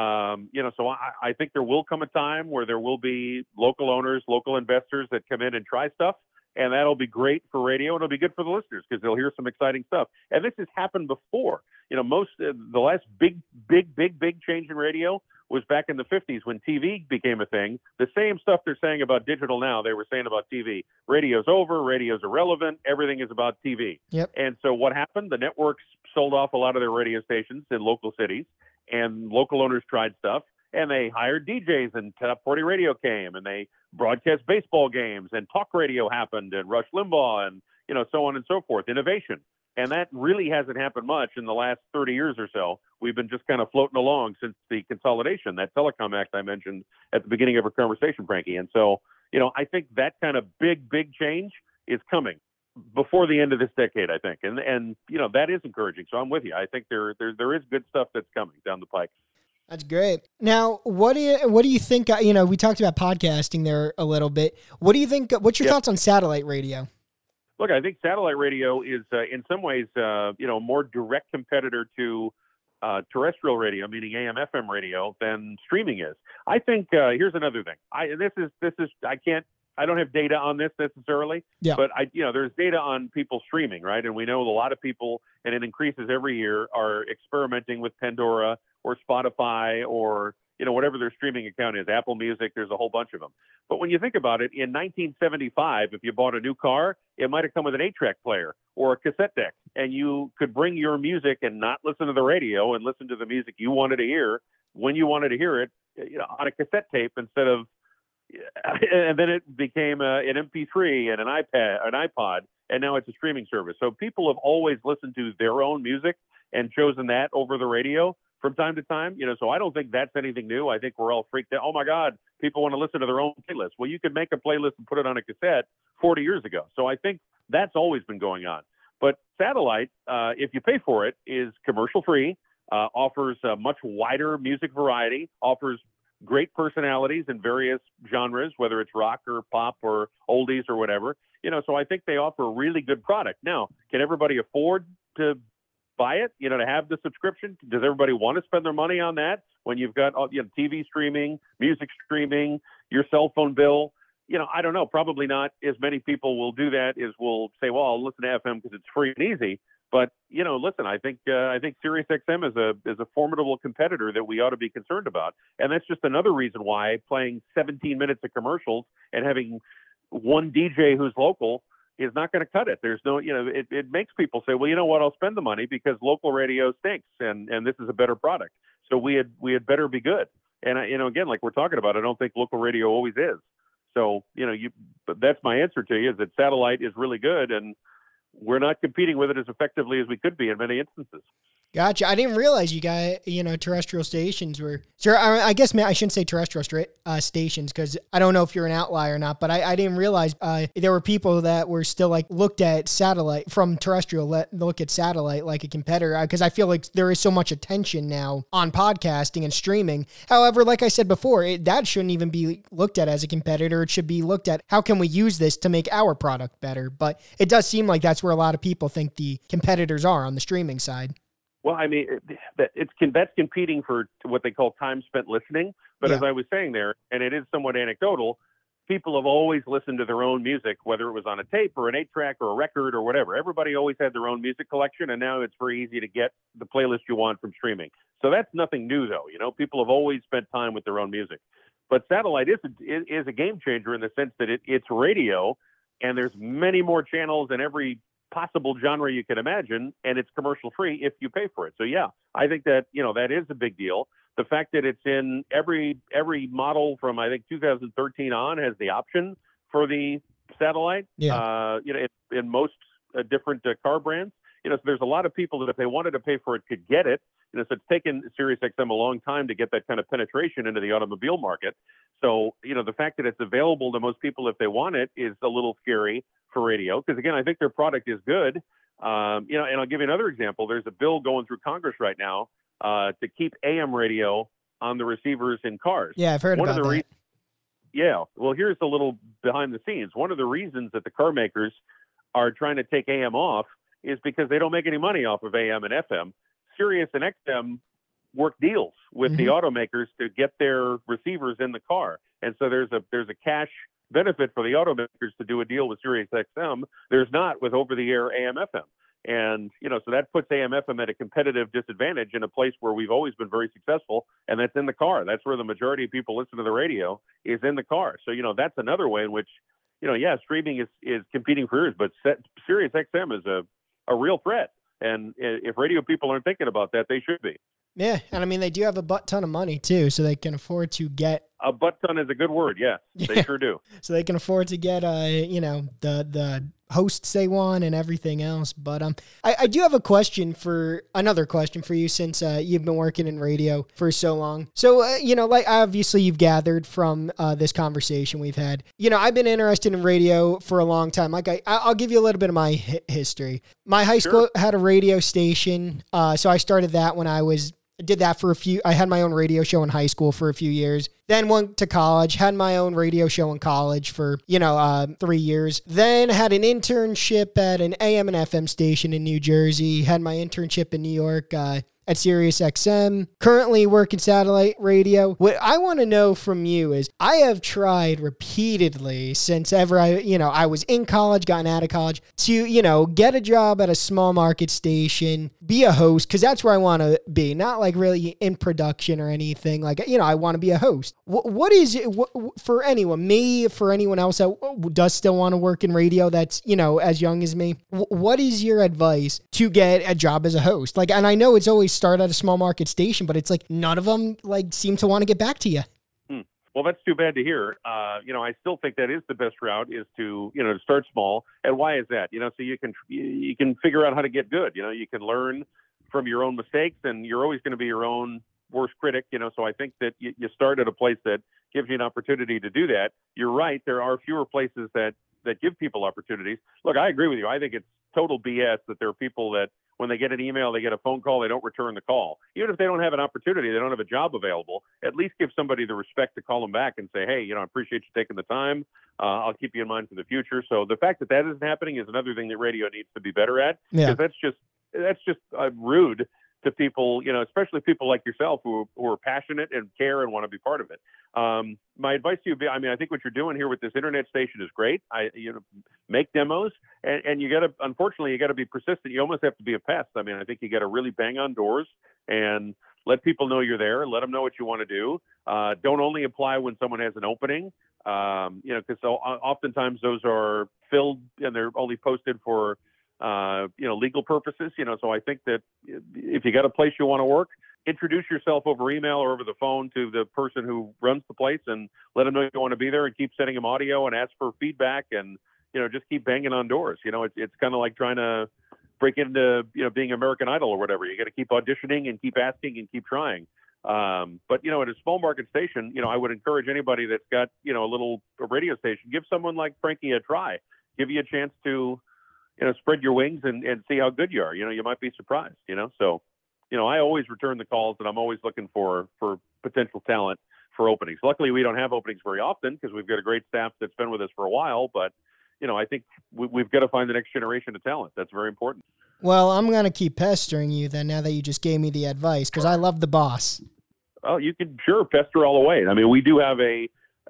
So I think there will come a time where there will be local owners, local investors that come in and try stuff. And that'll be great for radio, and it'll be good for the listeners because they'll hear some exciting stuff. And this has happened before. The last big change in radio was back in the 50s when TV became a thing. The same stuff they're saying about digital now, they were saying about TV. Radio's over, radio's irrelevant, everything is about TV. Yep. And so what happened? The networks sold off a lot of their radio stations in local cities, and local owners tried stuff. And they hired DJs, and Top 40 Radio came, and they broadcast baseball games, and talk radio happened, and Rush Limbaugh, and so on and so forth. Innovation, and that really hasn't happened much in the last 30 years or so. We've been just kind of floating along since the consolidation, that Telecom Act I mentioned at the beginning of our conversation, Frankie. And so, I think that kind of big change is coming before the end of this decade, I think, and that is encouraging. So I'm with you. I think there is good stuff that's coming down the pike. That's great. Now, what do you think, we talked about podcasting there a little bit. What do you think, what's your thoughts on satellite radio? Look, I think satellite radio is in some ways, a more direct competitor to terrestrial radio, meaning AM, FM radio, than streaming is. I think here's another thing. I don't have data on this necessarily, but there's data on people streaming, right? And we know a lot of people, and it increases every year, are experimenting with Pandora or Spotify or, whatever their streaming account is, Apple Music, there's a whole bunch of them. But when you think about it, in 1975, if you bought a new car, it might have come with an 8-track player or a cassette deck, and you could bring your music and not listen to the radio and listen to the music you wanted to hear when you wanted to hear it, on a cassette tape instead of, and then it became an MP3 and an iPod, and now it's a streaming service. So people have always listened to their own music and chosen that over the radio from time to time. So I don't think that's anything new. I think we're all freaked out. Oh my God, people want to listen to their own playlist. Well, you could make a playlist and put it on a cassette 40 years ago. So I think that's always been going on. But satellite, if you pay for it, is commercial free, offers a much wider music variety, offers great personalities in various genres, whether it's rock or pop or oldies or whatever. So I think they offer a really good product. Now, can everybody afford to buy it, to have the subscription? Does everybody want to spend their money on that when you've got TV streaming, music streaming, your cell phone bill? I don't know. Probably not as many people will do that as will say, well, I'll listen to FM because it's free and easy. But, listen, I think SiriusXM is a formidable competitor that we ought to be concerned about. And that's just another reason why playing 17 minutes of commercials and having one DJ who's local is not going to cut it. There's no, it makes people say, well, you know what, I'll spend the money because local radio stinks and this is a better product. So we had better be good. And, again, like we're talking about, I don't think local radio always is. So, but that's my answer to you, is that satellite is really good, and we're not competing with it as effectively as we could be in many instances. Gotcha. I didn't realize you got, terrestrial stations were, sure. I guess I shouldn't say terrestrial stations because I don't know if you're an outlier or not, but I didn't realize there were people that were still looked at satellite from terrestrial, look at satellite like a competitor, because I feel like there is so much attention now on podcasting and streaming. However, like I said before, that shouldn't even be looked at as a competitor. It should be looked at, how can we use this to make our product better? But it does seem like that's where a lot of people think the competitors are on the streaming side. Well, I mean, that's competing for what they call time spent listening. But as I was saying there, and it is somewhat anecdotal, people have always listened to their own music, whether it was on a tape or an 8-track or a record or whatever. Everybody always had their own music collection, and now it's very easy to get the playlist you want from streaming. So that's nothing new, though. People have always spent time with their own music. But satellite is a game changer in the sense that it's radio, and there's many more channels in every possible genre you can imagine, and it's commercial free if you pay for it. So yeah, I think that that is a big deal. The fact that it's in every model from I think 2013 on has the option for the satellite. Yeah. In most different car brands. So there's a lot of people that if they wanted to pay for it could get it. So it's taken SiriusXM a long time to get that kind of penetration into the automobile market. So the fact that it's available to most people if they want it is a little scary for radio, because again, I think their product is good. And I'll give you another example. There's a bill going through Congress right now to keep AM radio on the receivers in cars. Yeah, I've heard about that. Yeah. Well, here's a little behind the scenes. One of the reasons that the car makers are trying to take AM off is because they don't make any money off of AM and FM. Sirius and XM work deals with the automakers to get their receivers in the car. And so there's a cash benefit for the automakers to do a deal with SiriusXM. There's not with over-the-air AM/FM. And, so that puts AM/FM at a competitive disadvantage in a place where we've always been very successful, and that's in the car. That's where the majority of people listen to the radio is in the car. So, that's another way in which, streaming is competing for ears, but SiriusXM is a real threat. And if radio people aren't thinking about that, they should be. Yeah, and I mean, they do have a butt ton of money, too, so they can afford to get... A butt ton is a good word, yes. Yeah. They sure do. So they can afford to get, the hosts they want and everything else. But I do have another question for you, since you've been working in radio for so long. So, obviously you've gathered from this conversation we've had. I've been interested in radio for a long time. Like I'll give you a little bit of my history. My high school had a radio station, so I started that when I did that for I had my own radio show in high school for a few years. Then went to college, had my own radio show in college for, 3 years. Then had an internship at an AM and FM station in New Jersey. Had my internship in New York at SiriusXM. Currently working satellite radio. What I want to know from you is, I have tried repeatedly since ever I was in college, gotten out of college, to, get a job at a small market station, be a host, because that's where I want to be. Not like really in production or anything. Like, I want to be a host. What is it for anyone, me, for anyone else that does still want to work in radio that's, as young as me? What is your advice to get a job as a host? Like, and I know it's always start at a small market station, but it's like none of them seem to want to get back to you. Well, that's too bad to hear. I still think that is the best route, is to start small. And why is that? So you can figure out how to get good. You can learn from your own mistakes, and you're always going to be your own worst critic. So I think that you start at a place that gives you an opportunity to do that. You're right. There are fewer places that give people opportunities. Look, I agree with you. I think it's total BS that there are people that when they get an email, they get a phone call, they don't return the call. Even if they don't have an opportunity, they don't have a job available, at least give somebody the respect to call them back and say, hey, I appreciate you taking the time. I'll keep you in mind for the future. So the fact that isn't happening is another thing that radio needs to be better at, because that's just rude to people, especially people like yourself who are passionate and care and want to be part of it. My advice to you, I think what you're doing here with this internet station is great. Make demos, and you got to, unfortunately, you got to be persistent. You almost have to be a pest. I think you got to really bang on doors and let people know you're there. Let them know what you want to do. Don't only apply when someone has an opening, because oftentimes those are filled and they're only posted for legal purposes, so I think that if you got a place you want to work, introduce yourself over email or over the phone to the person who runs the place and let them know you want to be there, and keep sending them audio and ask for feedback, and, just keep banging on doors. It's kind of like trying to break into, being American Idol or whatever. You got to keep auditioning and keep asking and keep trying. But, at a small market station, I would encourage anybody that's got, a radio station, give someone like Frankie a try, give you a chance to, spread your wings and see how good you are. You might be surprised, so, I always return the calls, and I'm always looking for potential talent for openings. Luckily, we don't have openings very often because we've got a great staff that's been with us for a while, but, I think we've got to find the next generation of talent. That's very important. Well, I'm going to keep pestering you then, now that you just gave me the advice, because I love the boss. Oh, you can sure pester all the way. We do have a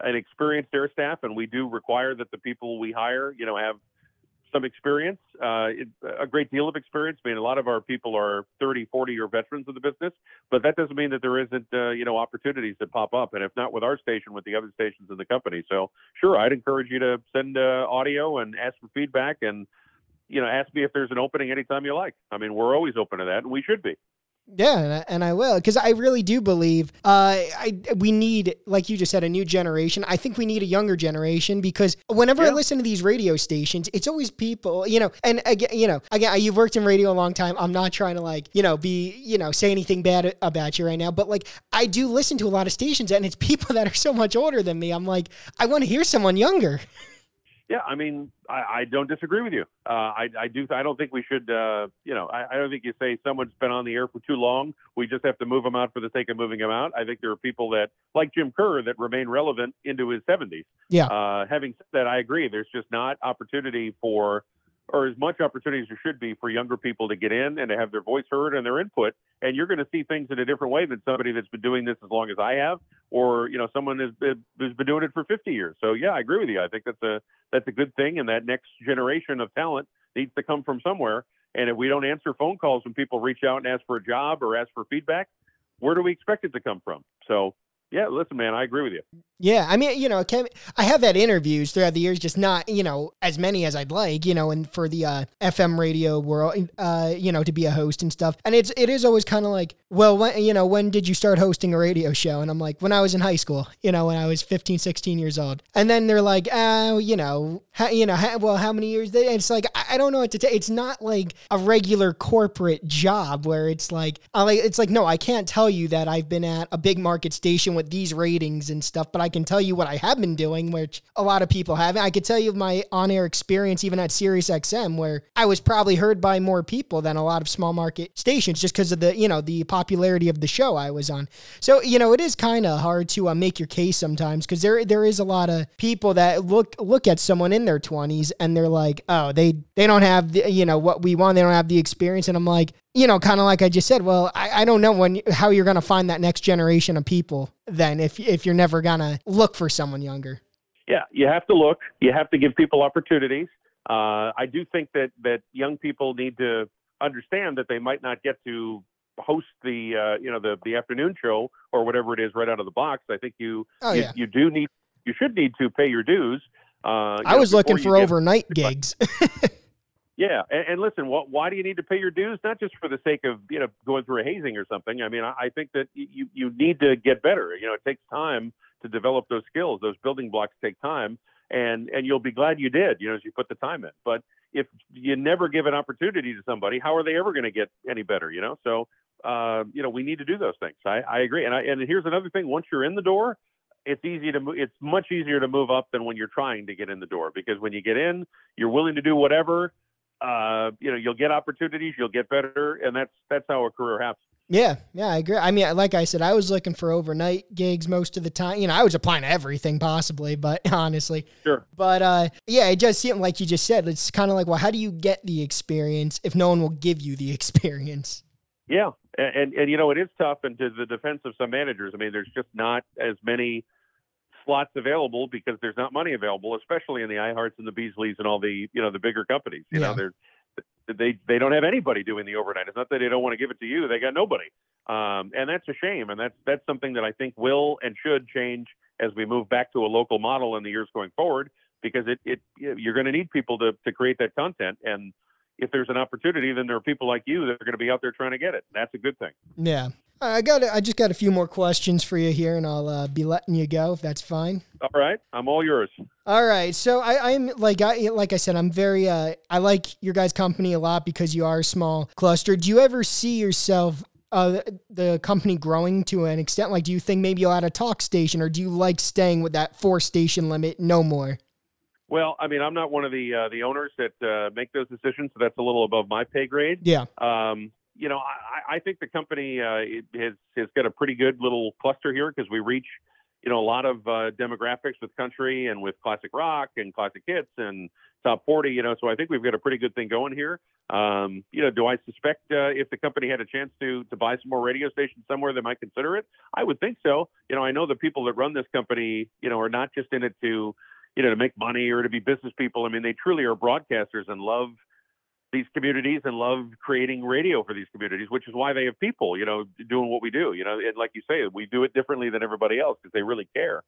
an experienced air staff, and we do require that the people we hire, have some experience, a great deal of experience. I mean, a lot of our people are 30, 40-year veterans of the business, but that doesn't mean that there isn't, opportunities that pop up. And if not with our station, with the other stations in the company. So sure, I'd encourage you to send audio and ask for feedback and, ask me if there's an opening anytime you like. I mean, we're always open to that, and we should be. Yeah, and I will, because I really do believe we need, like you just said, a new generation. I think we need a younger generation, because whenever I listen to these radio stations, it's always people, and again, you've worked in radio a long time. I'm not trying to say anything bad about you right now, but like, I do listen to a lot of stations, and it's people that are so much older than me. I'm like, I want to hear someone younger. Yeah, I mean, I don't disagree with you. I don't think we should, I don't think you say someone's been on the air for too long, we just have to move them out for the sake of moving them out. I think there are people that, like Jim Kerr, that remain relevant into his 70s. Yeah. Having said that, I agree. There's just not opportunity or as much opportunity as there should be for younger people to get in and to have their voice heard and their input. And you're going to see things in a different way than somebody that's been doing this as long as I have, or, someone who's been doing it for 50 years. So yeah, I agree with you. I think that's a good thing. And that next generation of talent needs to come from somewhere. And if we don't answer phone calls when people reach out and ask for a job or ask for feedback, where do we expect it to come from? So yeah, listen, man, I agree with you. Yeah, I mean, I have had interviews throughout the years, just not, as many as I'd like, and for the FM radio world, to be a host and stuff. And it is always kind of like, well, when did you start hosting a radio show? And I'm like, when I was in high school, when I was 15, 16 years old. And then they're like, how many years? And it's like, I don't know what to tell. It's not like a regular corporate job where it's like, no, I can't tell you that I've been at a big market station with these ratings and stuff, but I can tell you what I have been doing, which a lot of people haven't. I could tell you my on-air experience even at Sirius XM, where I was probably heard by more people than a lot of small market stations, just because of the popularity of the show I was on. So, it is kind of hard to make your case sometimes, because there is a lot of people that look at someone in their 20s and they're like, oh, they don't have what we want. They don't have the experience. And I'm like, kind of like I just said, well, I don't know how you're going to find that next generation of people then if you're never going to look for someone younger. Yeah, you have to look. You have to give people opportunities. I do think that young people need to understand that they might not get to host the afternoon show or whatever it is right out of the box. I think you should need to pay your dues. I was looking for overnight gigs. Yeah. And listen, why do you need to pay your dues? Not just for the sake of, going through a hazing or something. I mean, I think that you need to get better. It takes time to develop those skills. Those building blocks take time, and you'll be glad you did, as you put the time in. But if you never give an opportunity to somebody, how are they ever going to get any better, So, we need to do those things. I agree. And here's another thing. Once you're in the door, it's much easier to move up than when you're trying to get in the door, because when you get in, you're willing to do whatever. You'll get opportunities, you'll get better, and that's how a career happens. Yeah, I agree. I mean, like I said, I was looking for overnight gigs most of the time. I was applying to everything possibly, but honestly. Sure. But it just seemed like you just said, it's kind of like, well, how do you get the experience if no one will give you the experience? Yeah, and it is tough, and to the defense of some managers, I mean, there's just not as many slots available because there's not money available, especially in the iHearts and the Beasleys and all the the bigger companies. They don't have anybody doing the overnight. It's not that they don't want to give it to you; they got nobody, and that's a shame. And that's something that I think will and should change as we move back to a local model in the years going forward, because you're going to need people to create that content. And if there's an opportunity, then there are people like you that are going to be out there trying to get it. That's a good thing. Yeah. I just got a few more questions for you here, and I'll be letting you go if that's fine. All right, I'm all yours. All right, so I'm like I said, I'm very I like your guys' company a lot because you are a small cluster. Do you ever see yourself the company growing to an extent? Like, do you think maybe you'll add a talk station, or do you like staying with that 4-station limit, no more? Well, I mean, I'm not one of the owners that make those decisions, so that's a little above my pay grade. Yeah. I think the company has got a pretty good little cluster here, because we reach, a lot of demographics with country and with classic rock and classic hits and top 40, so I think we've got a pretty good thing going here. Do I suspect if the company had a chance to buy some more radio stations somewhere, they might consider it? I would think so. I know the people that run this company, are not just in it to make money or to be business people. I mean, they truly are broadcasters and love these communities and love creating radio for these communities, which is why they have people, doing what we do, and like you say, we do it differently than everybody else because they really care.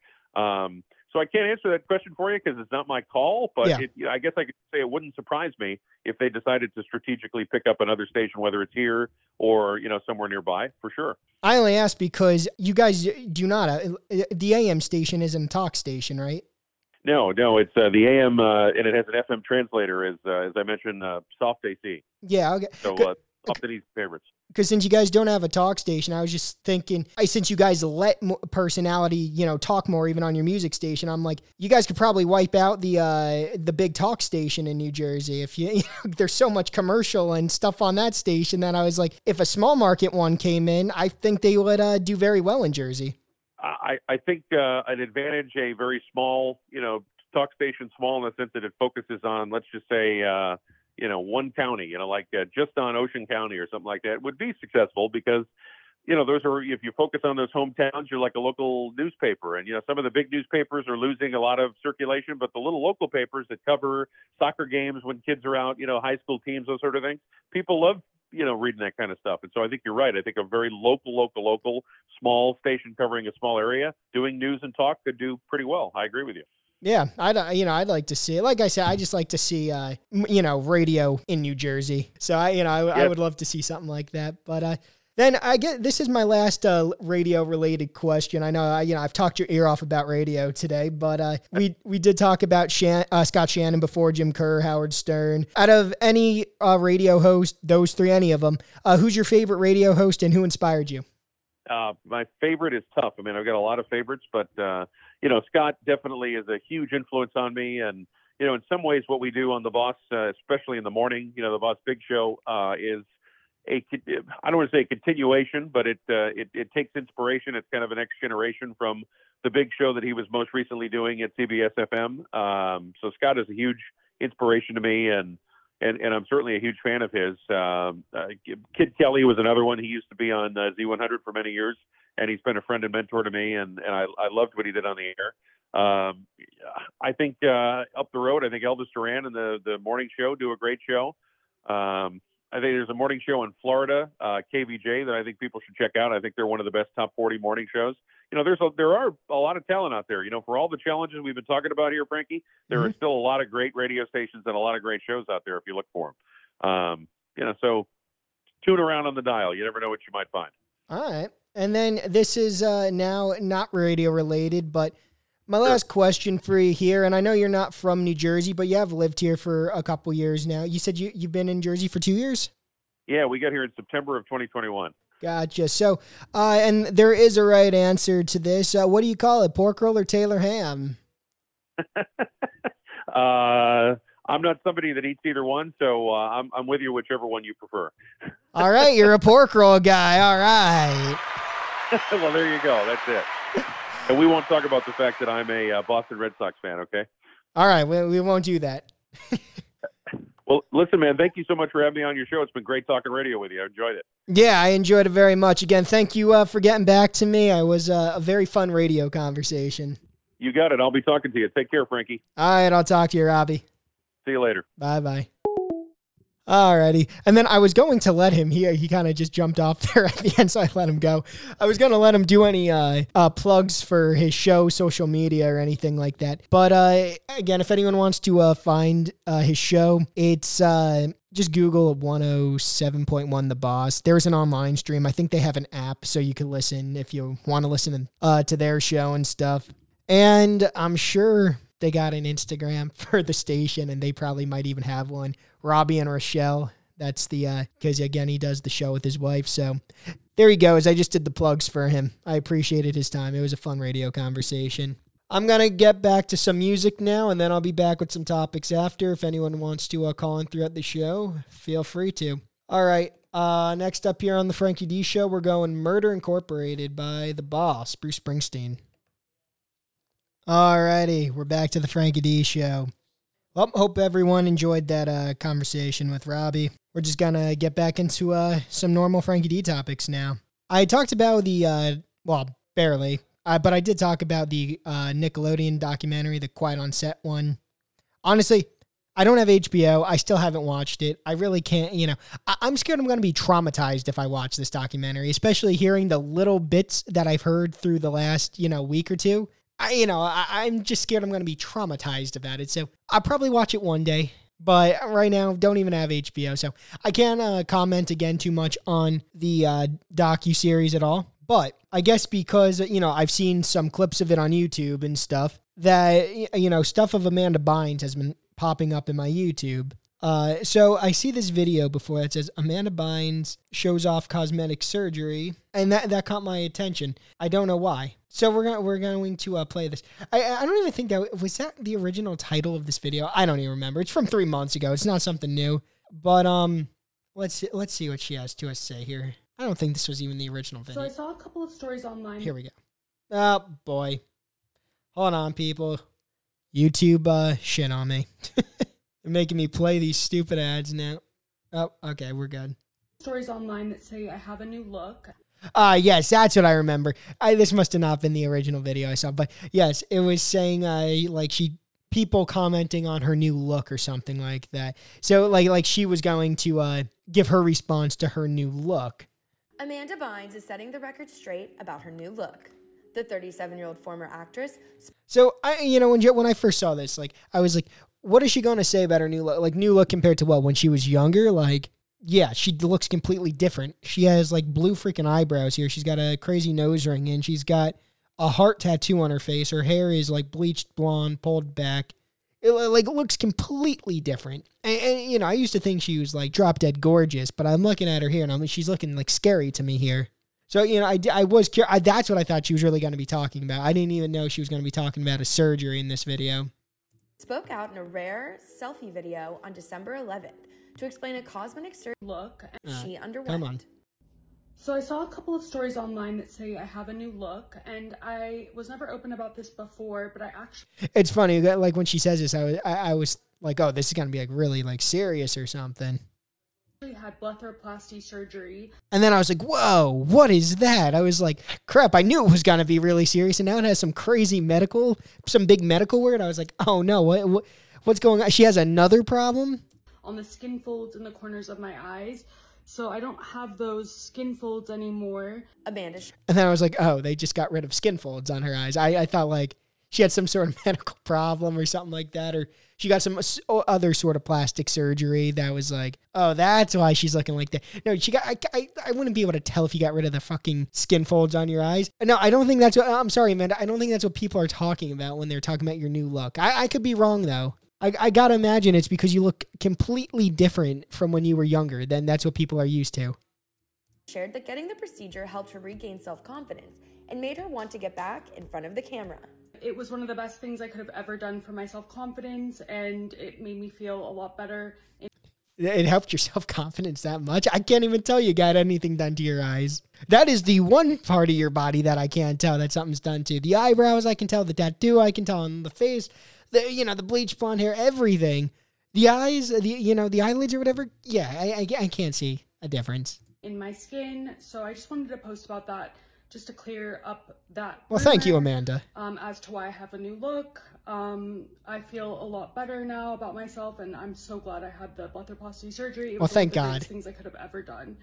So I can't answer that question for you because it's not my call, but I guess I could say it wouldn't surprise me if they decided to strategically pick up another station, whether it's here or, somewhere nearby, for sure. I only ask because you guys do not, the AM station isn't a talk station, right? No, it's the AM, and it has an FM translator, as I mentioned, soft AC. Yeah, okay. So up to these favorites. Because since you guys don't have a talk station, I was just thinking, since you guys let personality, talk more even on your music station, I'm like, you guys could probably wipe out the big talk station in New Jersey. If there's so much commercial and stuff on that station that I was like, if a small market one came in, I think they would do very well in Jersey. I think an advantage, a very small, talk station, small in the sense that it focuses on, let's just say, one county, like just on Ocean County or something like that, would be successful because, those are, if you focus on those hometowns, you're like a local newspaper. And, some of the big newspapers are losing a lot of circulation, but the little local papers that cover soccer games when kids are out, high school teams, those sort of things, people love reading that kind of stuff. And so I think you're right. I think a very local, small station covering a small area doing news and talk could do pretty well. I agree with you. Yeah, I'd like to see it. Like I said, I just like to see, radio in New Jersey. So I would love to see something like that. But then this is my last radio related question. I know, I've talked your ear off about radio today, but we did talk about Scott Shannon before, Jim Kerr, Howard Stern. Out of any radio host, those three, any of them, who's your favorite radio host and who inspired you? My favorite is tough. I mean, I've got a lot of favorites, but Scott definitely is a huge influence on me. And, in some ways what we do on The Boss, especially in the morning, The Boss Big Show, is I don't want to say continuation, but it takes inspiration. It's kind of a next generation from the big show that he was most recently doing at CBS FM. So Scott is a huge inspiration to me, and I'm certainly a huge fan of his. Kid Kelly was another one. He used to be on Z100 for many years, and he's been a friend and mentor to me, and I loved what he did on the air. I think up the road, I think Elvis Duran and the morning show do a great show. I think there's a morning show in Florida, KVJ, that I think people should check out. I think they're one of the best top 40 morning shows. There are a lot of talent out there. For all the challenges we've been talking about here, Frankie, there are still a lot of great radio stations and a lot of great shows out there if you look for them. So tune around on the dial. You never know what you might find. All right. And then this is now not radio related, but my last question for you here, and I know you're not from New Jersey, but you have lived here for a couple years now. You said you've been in Jersey for 2 years? Yeah, we got here in September of 2021. Gotcha. So, and there is a right answer to this. What do you call it, pork roll or Taylor ham? I'm not somebody that eats either one, so I'm with you, whichever one you prefer. All right, you're a pork roll guy. All right. Well, there you go. That's it. And we won't talk about the fact that I'm a Boston Red Sox fan, okay? All right, we won't do that. Well, listen, man, thank you so much for having me on your show. It's been great talking radio with you. I enjoyed it. Yeah, I enjoyed it very much. Again, thank you for getting back to me. It was a very fun radio conversation. You got it. I'll be talking to you. Take care, Frankie. All right, I'll talk to you, Robbie. See you later. Bye-bye. Alrighty. And then I was going to let him, he kind of just jumped off there at the end, so I let him go. I was going to let him do any plugs for his show, social media, or anything like that. But again, if anyone wants to find his show, it's just Google 107.1 The Boss. There's an online stream. I think they have an app, so you can listen if you want to listen to their show and stuff. And I'm sure they got an Instagram for the station, and they probably might even have one. Robbie and Rochelle. That's because again, he does the show with his wife. So there he goes. I just did the plugs for him. I appreciated his time. It was a fun radio conversation. I'm going to get back to some music now, and then I'll be back with some topics after. If anyone wants to call in throughout the show, feel free to. All right. Next up here on the Frankie D Show, we're going Murder Incorporated by The Boss, Bruce Springsteen. Alrighty, we're back to the Frankie D Show. Well, hope everyone enjoyed that conversation with Robbie. We're just gonna get back into some normal Frankie D topics now. I talked about barely, but I did talk about the Nickelodeon documentary, the Quiet on Set one. Honestly, I don't have HBO. I still haven't watched it. I really can't, I'm scared I'm going to be traumatized if I watch this documentary, especially hearing the little bits that I've heard through the last, week or two. I'm just scared I'm going to be traumatized about it. So I'll probably watch it one day, but right now don't even have HBO. So I can't comment again too much on the docuseries at all. But I guess because, I've seen some clips of it on YouTube and stuff that, stuff of Amanda Bynes has been popping up in my YouTube. So I see this video before that says Amanda Bynes shows off cosmetic surgery, and that caught my attention. I don't know why. So we're going to play this. I don't even think was that the original title of this video. I don't even remember. It's from 3 months ago. It's not something new. But let's see what she has to say here. I don't think this was even the original video. So I saw a couple of stories online. Here we go. Oh boy, hold on, people. YouTube shit on me. They're making me play these stupid ads now. Oh, okay, we're good. Stories online that say I have a new look. Yes, that's what I remember. This must have not been the original video I saw, but yes, it was saying people commenting on her new look or something like that. So like she was going to give her response to her new look. Amanda Bynes is setting the record straight about her new look. The 37-year-old former actress. So when I first saw this, I was like, what is she going to say about her new look? Like, new look compared to when she was younger? Yeah, she looks completely different. She has blue freaking eyebrows here. She's got a crazy nose ring, and she's got a heart tattoo on her face. Her hair is bleached blonde, pulled back. It looks completely different. And I used to think she was drop dead gorgeous, but I'm looking at her here, and she's looking scary to me here. So, I was curious. That's what I thought she was really going to be talking about. I didn't even know she was going to be talking about a surgery in this video. Spoke out in a rare selfie video on December 11th to explain a cosmetic surgery look she underwent. Come on. So I saw a couple of stories online that say I have a new look, and I was never open about this before, but I actually... It's funny, when she says this, I was like, oh, this is going to be really serious or something. Had blepharoplasty surgery. And then I was like, whoa, what is that? I was like, crap, I knew it was going to be really serious, and now it has some big medical word. I was like, oh no, what's going on? She has another problem? On the skin folds in the corners of my eyes. So I don't have those skin folds anymore. Amanda. And then I was like, oh, they just got rid of skin folds on her eyes. I thought she had some sort of medical problem or something like that, or she got some other sort of plastic surgery that was oh, that's why she's looking like that. No, I wouldn't be able to tell if you got rid of the fucking skin folds on your eyes. No, I don't think that's what, I'm sorry, Amanda, I don't think that's what people are talking about when they're talking about your new look. I could be wrong, though. I gotta imagine it's because you look completely different from when you were younger. Then that's what people are used to. Shared that getting the procedure helped her regain self-confidence and made her want to get back in front of the camera. It was one of the best things I could have ever done for my self-confidence, and it made me feel a lot better. It helped your self-confidence that much? I can't even tell you got anything done to your eyes. That is the one part of your body that I can't tell that something's done to. The eyebrows, I can tell. The tattoo, I can tell. On the face, the bleach blonde hair, everything. The eyes, the eyelids or whatever. Yeah, I can't see a difference in my skin, so I just wanted to post about that just to clear up that. Well, thank you, Amanda. As to why I have a new look, I feel a lot better now about myself, and I'm so glad I had the blepharoplasty surgery. It was thank one of the God. best things I could have ever done.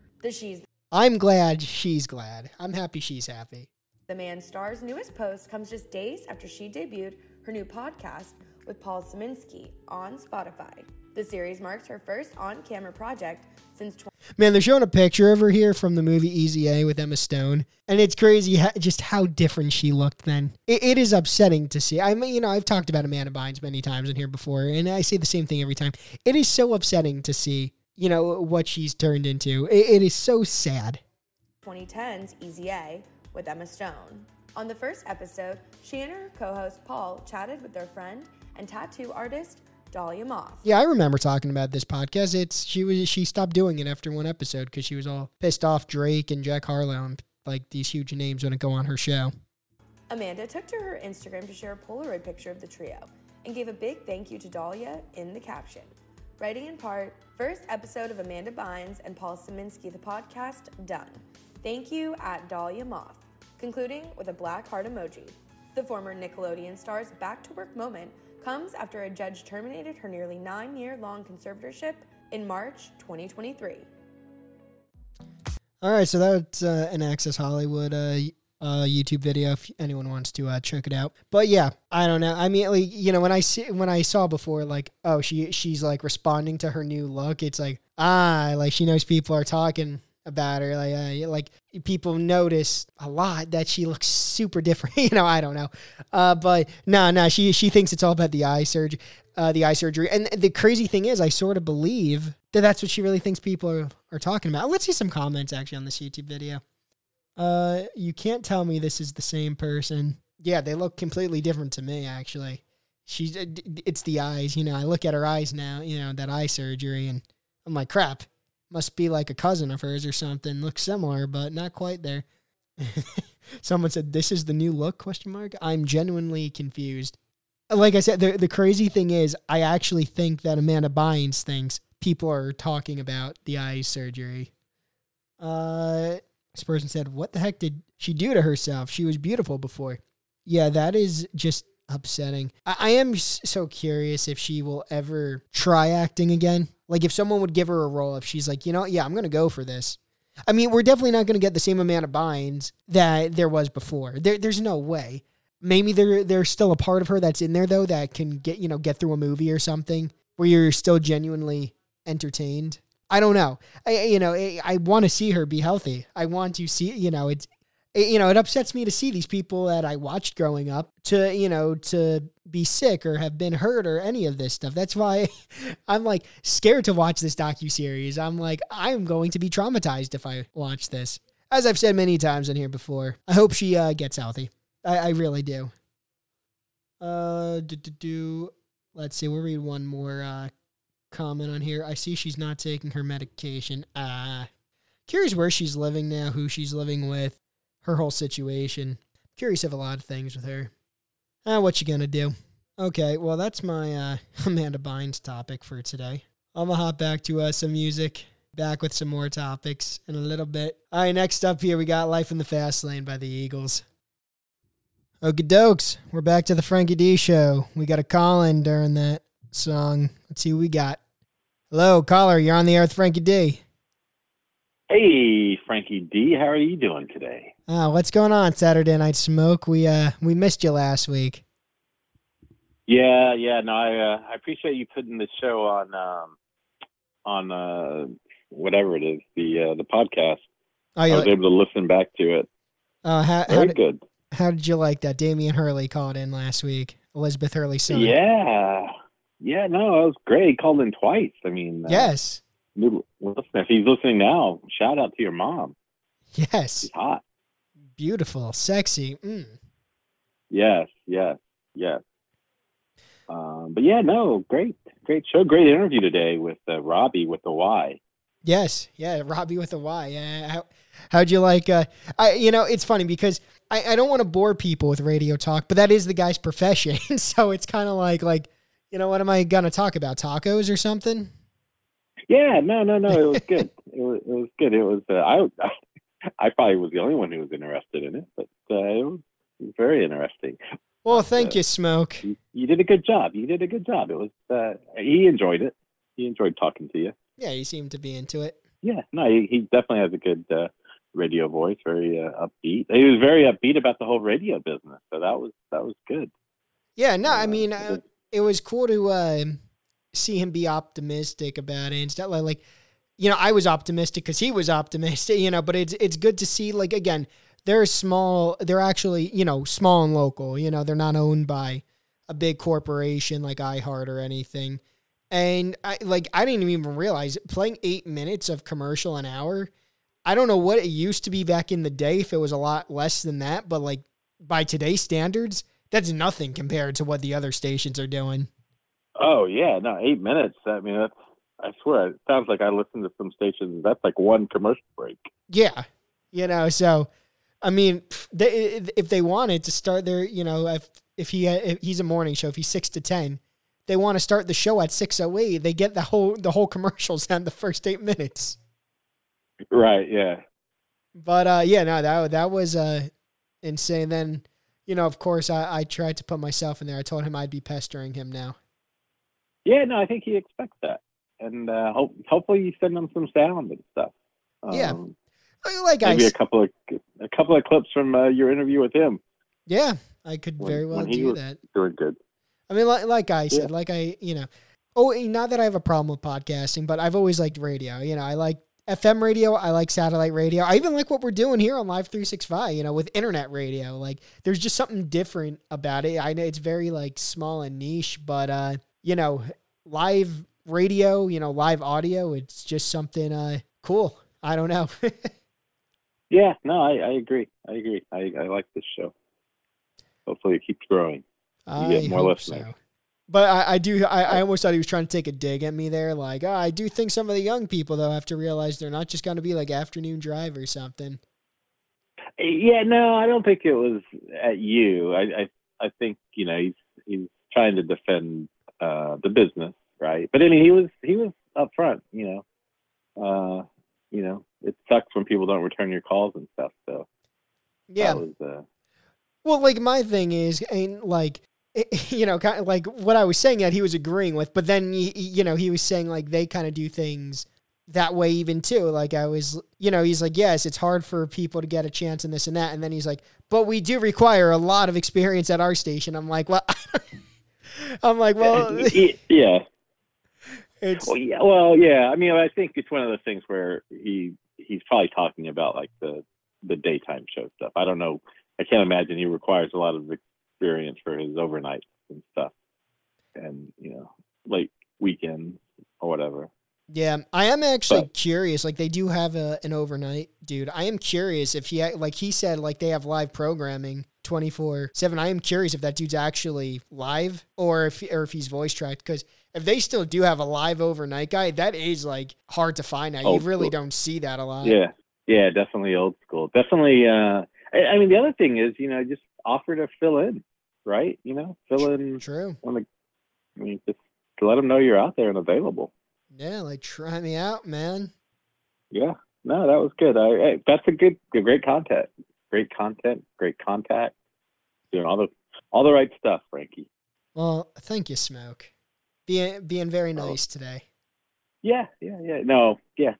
I'm glad she's glad. I'm happy she's happy. The Man Star's newest post comes just days after she debuted her new podcast with Paul Szymanski on Spotify. The series marks her first on-camera project since... Man, they're showing a picture of her here from the movie Easy A with Emma Stone, and it's crazy just how different she looked then. It is upsetting to see. I mean, I've talked about Amanda Bynes many times in here before, and I say the same thing every time. It is so upsetting to see, what she's turned into. It is so sad. 2010's Easy A with Emma Stone. On the first episode, she and her co-host Paul chatted with their friend and tattoo artist Dahlia Moss. Yeah, I remember talking about this podcast. She stopped doing it after one episode because she was all pissed off Drake and Jack Harlow and these huge names wouldn't go on her show. Amanda took to her Instagram to share a Polaroid picture of the trio and gave a big thank you to Dahlia in the caption, writing in part, "First episode of Amanda Bynes and Paul Szymanski, the podcast, done. Thank you at Dahlia Moth," concluding with a black heart emoji. The former Nickelodeon star's back-to-work moment comes after a judge terminated her nearly 9-year-long conservatorship in March 2023. All right, so that's an Access Hollywood YouTube video if anyone wants to check it out. But yeah, I don't know. I mean, like, you know, when I saw before, like, oh, she's like responding to her new look. It's like, like she knows people are talking about her. Like people notice a lot that she looks super different. You know, I don't know. But no, she thinks it's all about the eye surgery. And the crazy thing is, I sort of believe that that's what she really thinks people are talking about. Let's see some comments actually on this YouTube video. You can't tell me this is the same person. Yeah, they look completely different to me, actually. It's the eyes, you know, I look at her eyes now, you know, that eye surgery, and I'm like, crap, must be like a cousin of hers or something. Looks similar, but not quite there. Someone said, "This is the new look, ? I'm genuinely confused." Like I said, the crazy thing is, I actually think that Amanda Bynes thinks people are talking about the eye surgery. This person said, "What the heck did she do to herself? She was beautiful before." Yeah, that is just upsetting. I am so curious if she will ever try acting again. Like, if someone would give her a role, if she's like, you know, yeah, I'm going to go for this. I mean, we're definitely not going to get the same Amanda Bynes that there was before. There's no way. Maybe there's still a part of her that's in there, though, that can get through a movie or something where you're still genuinely entertained. I don't know. I want to see her be healthy. I want to see, it upsets me to see these people that I watched growing up to be sick or have been hurt or any of this stuff. That's why I'm like scared to watch this docuseries. I'm like, I'm going to be traumatized if I watch this. As I've said many times in here before, I hope she gets healthy. I really do. Let's see. We'll read one more comment on here. I see she's not taking her medication. Curious where she's living now, who she's living with, her whole situation. Curious of a lot of things with her. What you gonna do? Okay, well, that's my Amanda Bynes topic for today. I'm gonna hop back to some music. Back with some more topics in a little bit. All right, next up here, we got Life in the Fast Lane by the Eagles. Okie dokes, we're back to the Frankie D show. We got a call-in during that song. Let's see who we got. Hello, caller, you're on the air with Frankie D. Hey, Frankie D, how are you doing today? What's going on, Saturday Night Smoke? We missed you last week. Yeah, no, I appreciate you putting the show on whatever it is, the podcast. Oh, I was able to listen back to it. Very good. How did you like that? Damian Hurley called in last week. Elizabeth Hurley's son. Yeah, no, it was great. He called in twice. I mean, yes. Listen, if he's listening now, shout out to your mom. Yes. She's hot. Beautiful. Sexy. Yes. But yeah, no, great show. Great interview today with Robbie with the Y. Yes. Yeah. Robbie with the Y. Yeah. How'd you like, it's funny because I don't want to bore people with radio talk, but that is the guy's profession. So it's kind of like, what am I going to talk about? Tacos or something? Yeah, no. It was good. It was good. It was, I probably was the only one who was interested in it, but it was very interesting. Well, thank you, Smoke. You did a good job. It was, he enjoyed it. He enjoyed talking to you. Yeah, he seemed to be into it. Yeah, no, he definitely has a good radio voice, very upbeat. He was very upbeat about the whole radio business, so that was good. Yeah, no, I mean, it was cool to see him be optimistic about it and stuff. I was optimistic because he was optimistic, but it's good to see, again, they're actually, small and local, they're not owned by a big corporation like iHeart or anything. And I didn't even realize playing 8 minutes of commercial an hour. I don't know what it used to be back in the day, if it was a lot less than that, but by today's standards, that's nothing compared to what the other stations are doing. Oh yeah, no, 8 minutes. I mean, I swear, it sounds like I listen to some stations. That's like one commercial break. Yeah. So I mean, if they wanted to start their, if he's a morning show, if he's 6 to 10, they want to start the show at 6:08. They get the whole commercials down the first 8 minutes. Right. Yeah. But that was insane. Then, of course, I tried to put myself in there. I told him I'd be pestering him now. Yeah. No, I think he expects that, and hopefully you send him some sound and stuff. Yeah. Like maybe a couple of clips from your interview with him. Yeah, I could very well do that. Doing good. I mean, like I said, not that I have a problem with podcasting, but I've always liked radio. I like FM radio. I like satellite radio. I even like what we're doing here on Live 365, with internet radio. Like, there's just something different about it. I know it's very, like, small and niche, but, live radio, live audio, it's just something cool. I don't know. Yeah, no, I agree. I like this show. Hopefully it keeps growing. You get more listeners. So. But I almost thought he was trying to take a dig at me there. Like, I do think some of the young people, though, have to realize they're not just going to be like afternoon drive or something. Yeah, no, I don't think it was at you. I think, he's trying to defend the business, right? But I mean, he was up front, it sucks when people don't return your calls and stuff. So yeah. Well, like, my thing is, and like, kind of like what I was saying that he was agreeing with, but then he was saying like they kind of do things that way even too. Like I was, he's like, yes, it's hard for people to get a chance in this and that, and then he's like, but we do require a lot of experience at our station. I'm like, well, yeah. Yeah. I mean, I think it's one of those things where he's probably talking about like the daytime show stuff. I don't know. I can't imagine he requires a lot of experience for his overnights and stuff, and late weekends or whatever. Yeah, I am actually curious. Like, they do have an overnight, dude. I am curious if he said, like, they have live programming 24/7. I am curious if that dude's actually live or if he's voice tracked. Because if they still do have a live overnight guy, that is like hard to find now. You really don't see that a lot. Yeah, definitely old school. Definitely. I mean, the other thing is, just offer to fill in, right? Fill in. True. Just to let them know you're out there and available. Yeah, like, try me out, man. Yeah, no, that was good. That's a great content. Great content, great contact. Doing all the right stuff, Frankie. Well, thank you, Smoke. Being very nice today. Yeah. No, yeah.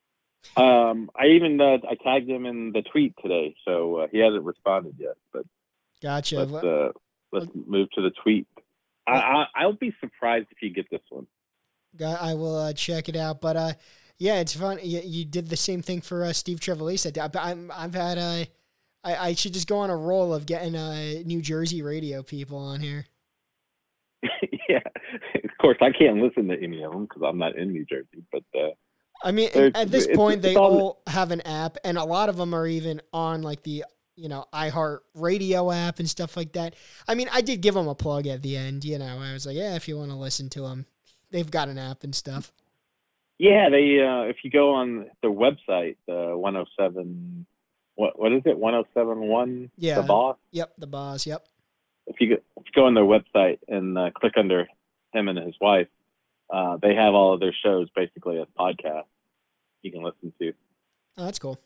I tagged him in the tweet today, so he hasn't responded yet. But gotcha. Let's move to the tweet. I'll be surprised if you get this one. I will check it out. But yeah, it's fun. You did the same thing for Steve Trevelise. I've had I should just go on a roll of getting New Jersey radio people on here. Yeah, of course I can't listen to any of them because I'm not in New Jersey. But I mean, at this point, they all have an app, and a lot of them are even on like the iHeart Radio app and stuff like that. I mean, I did give them a plug at the end. I was like, yeah, if you want to listen to them, they've got an app and stuff. Yeah, they if you go on their website, 107. What is it? 107.1. Yeah. The Boss. Yep, The Boss. Yep. If you go on their website and click under him and his wife, they have all of their shows basically as podcasts you can listen to. Oh, that's cool.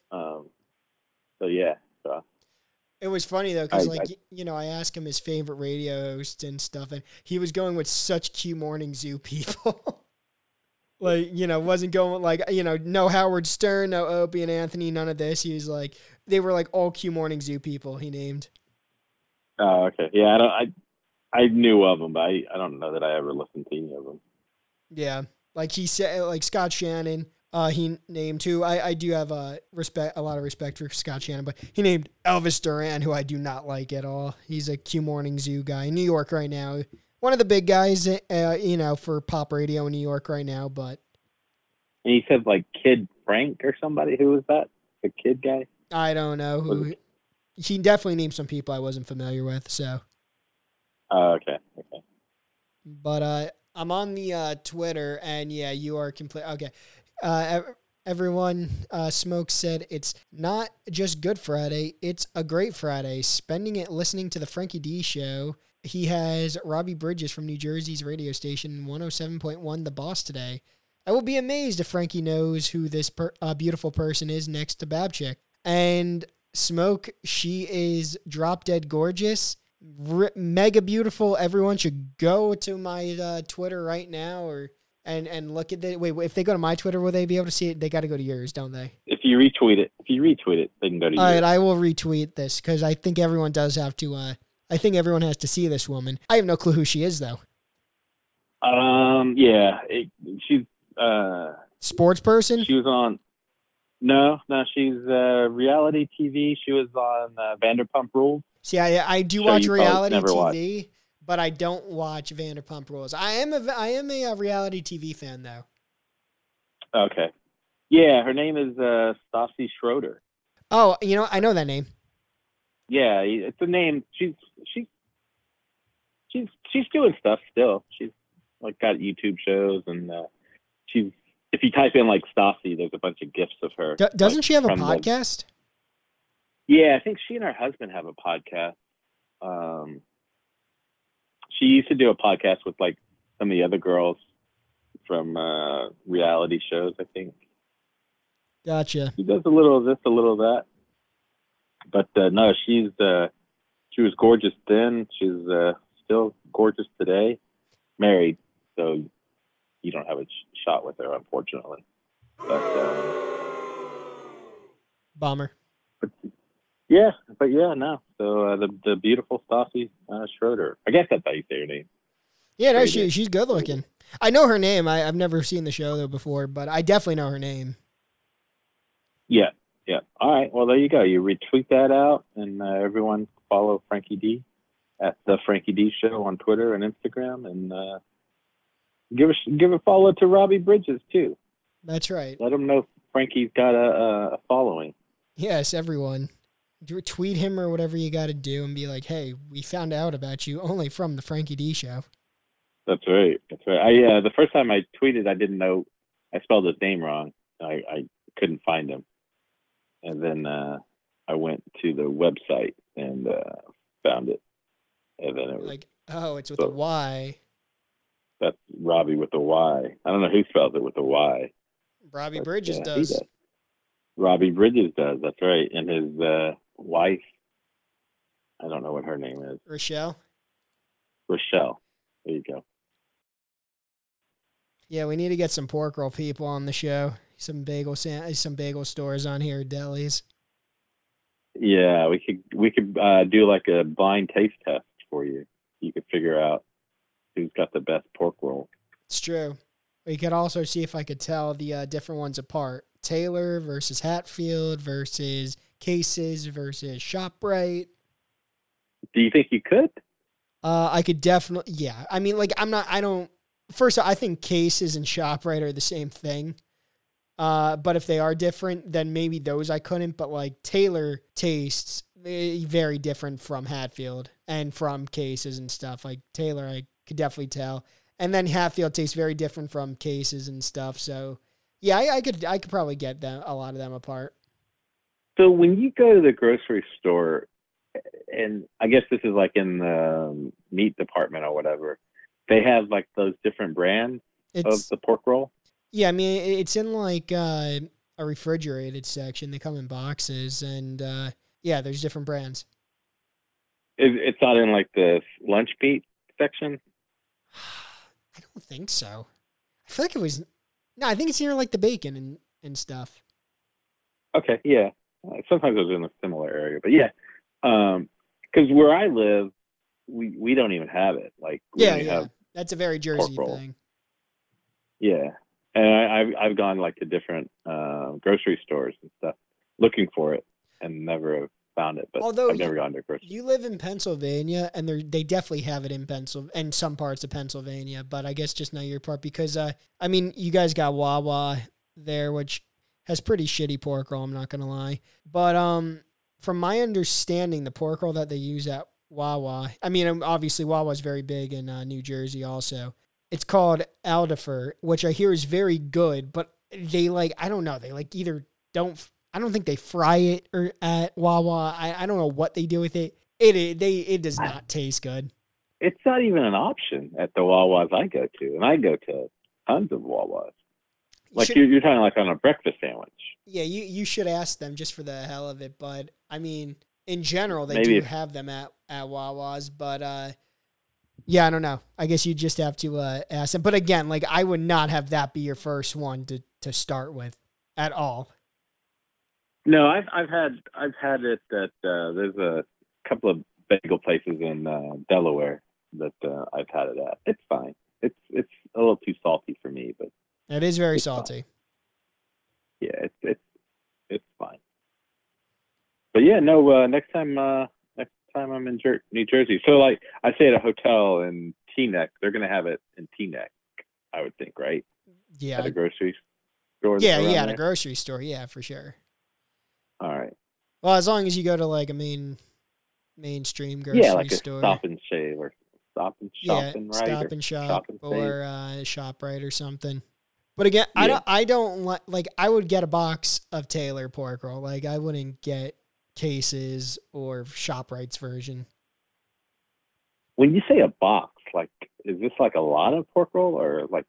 So yeah. It was funny though, because I asked him his favorite radio host and stuff, and he was going with such Q Morning Zoo people. Like, wasn't going like, no Howard Stern, no Opie and Anthony, none of this. He was like, they were like all Q Morning Zoo people he named. Oh, okay. Yeah, I knew of them, but I don't know that I ever listened to any of them. Yeah. Like he said, like Scott Shannon, he named too. I do have a lot of respect for Scott Shannon, but he named Elvis Duran, who I do not like at all. He's a Q Morning Zoo guy in New York right now. One of the big guys, for pop radio in New York right now, but. And he said like Kid Frank or somebody. Who was that? The Kid guy? I don't know who. He definitely named some people I wasn't familiar with, so. Oh, okay. But I'm on the Twitter, and yeah, you are complete. Okay. everyone. Smoke said it's not just Good Friday, it's a great Friday. Spending it listening to the Frankie D Show. He has Robbie Bridges from New Jersey's radio station 107.1 The Boss today. I will be amazed if Frankie knows who this beautiful person is next to Babchick. And Smoke, she is drop dead gorgeous, mega beautiful. Everyone should go to my Twitter right now and look at it. Wait, if they go to my Twitter, will they be able to see it? They got to go to yours, don't they? If you retweet it, they can go to yours. All right, I will retweet this because I think everyone does have to. I think everyone has to see this woman. I have no clue who she is, though. Yeah, she's sports person. She was on. No, she's reality TV. She was on Vanderpump Rules. See, I do watch reality TV, but I don't watch Vanderpump Rules. I am a reality TV fan, though. Okay. Yeah, her name is Stassi Schroeder. Oh, I know that name. Yeah, it's a name. She's doing stuff still. She's like got YouTube shows, and she's. If you type in like Stassi, there's a bunch of gifs of her. Doesn't she have a podcast? Yeah, I think she and her husband have a podcast. She used to do a podcast with like some of the other girls from reality shows, I think. Gotcha. She does a little of this, a little of that. But no, she was gorgeous then. She's still gorgeous today. Married, so you don't have a shot with her, unfortunately. But bummer. But no. So the beautiful Stassi Schroeder. I guess that's how you say her name. Yeah, no, she's good looking. I know her name. I've never seen the show though before, but I definitely know her name. Yeah. All right. Well, there you go. You retweet that out, and everyone follow Frankie D at the Frankie D Show on Twitter and Instagram, and give a follow to Robbie Bridges too. That's right. Let him know Frankie's got a following. Yes, everyone. Tweet him or whatever you got to do, and be like, "Hey, we found out about you only from the Frankie D Show." That's right. I the first time I tweeted, I didn't know I spelled his name wrong. I couldn't find him. And then I went to the website and found it. And then it was like, oh, it's with a Y. That's Robbie with a Y. I don't know who spells it with a Y. Robbie Bridges does. Robbie Bridges does. That's right. And his wife, I don't know what her name is. Rochelle. There you go. Yeah, we need to get some pork roll people on the show. Some bagel stores on here, delis. Yeah, we could do like a blind taste test for you. You could figure out who's got the best pork roll. It's true. We could also see if I could tell the different ones apart. Taylor versus Hatfield versus Cases versus ShopRite. Do you think you could? I could definitely, yeah. I mean, like, first of all, I think Cases and ShopRite are the same thing. But if they are different, then maybe those I couldn't. But like Taylor tastes very different from Hatfield and from Cases and stuff. Like Taylor, I could definitely tell. And then Hatfield tastes very different from Cases and stuff. So yeah, I could probably get a lot of them apart. So when you go to the grocery store, and I guess this is like in the meat department or whatever, they have like those different brands of the pork roll. Yeah, I mean, it's in like a refrigerated section. They come in boxes, and yeah, there's different brands. It's not in like the lunch meat section? I don't think so. I feel like it was... No, I think it's near like the bacon and stuff. Okay, yeah. Sometimes it was in a similar area, but yeah. Because where I live, we don't even have it. Like yeah. That's a very Jersey thing. Yeah. And I've gone like to different grocery stores and stuff looking for it and never have found it. But I've never gone to a grocery store. You live in Pennsylvania, and they definitely have it in some parts of Pennsylvania. But I guess just not your part because I mean you guys got Wawa there, which has pretty shitty pork roll. I'm not gonna lie, but from my understanding, the pork roll that they use at Wawa, I mean obviously Wawa's very big in New Jersey also. It's called Aldifer, which I hear is very good, but they like, I don't know, they like either I don't think they fry it or at Wawa. I don't know what they do with it. It does not taste good. It's not even an option at the Wawas I go to, and I go to tons of Wawas. Like you're talking like on a breakfast sandwich. Yeah, you should ask them just for the hell of it. But I mean, in general, they do have them at Wawas. But yeah, I don't know. I guess you just have to ask them. But again, like I would not have that be your first one to start with at all. No, I've had it at there's a couple of bagel places in Delaware that I've had it at. It's fine. It's a little too salty for me, but it is very salty. Fine. Yeah, it's fine. But yeah, no. Next time I'm in New Jersey, so like I stay at a hotel in Teaneck, they're gonna have it in Teaneck, I would think, right? Yeah. At a grocery store. Yeah, at a grocery store. Yeah, for sure. All right. Well, as long as you go to like a mainstream grocery store. Yeah, like a Stop and Shave or Stop and Shop and Right. Stop and Shop or ShopRite or something. But again, yeah. I don't like I would get a box of Taylor pork roll. Like I wouldn't get Cases or ShopRite's version. When you say a box, like is this like a lot of pork roll or like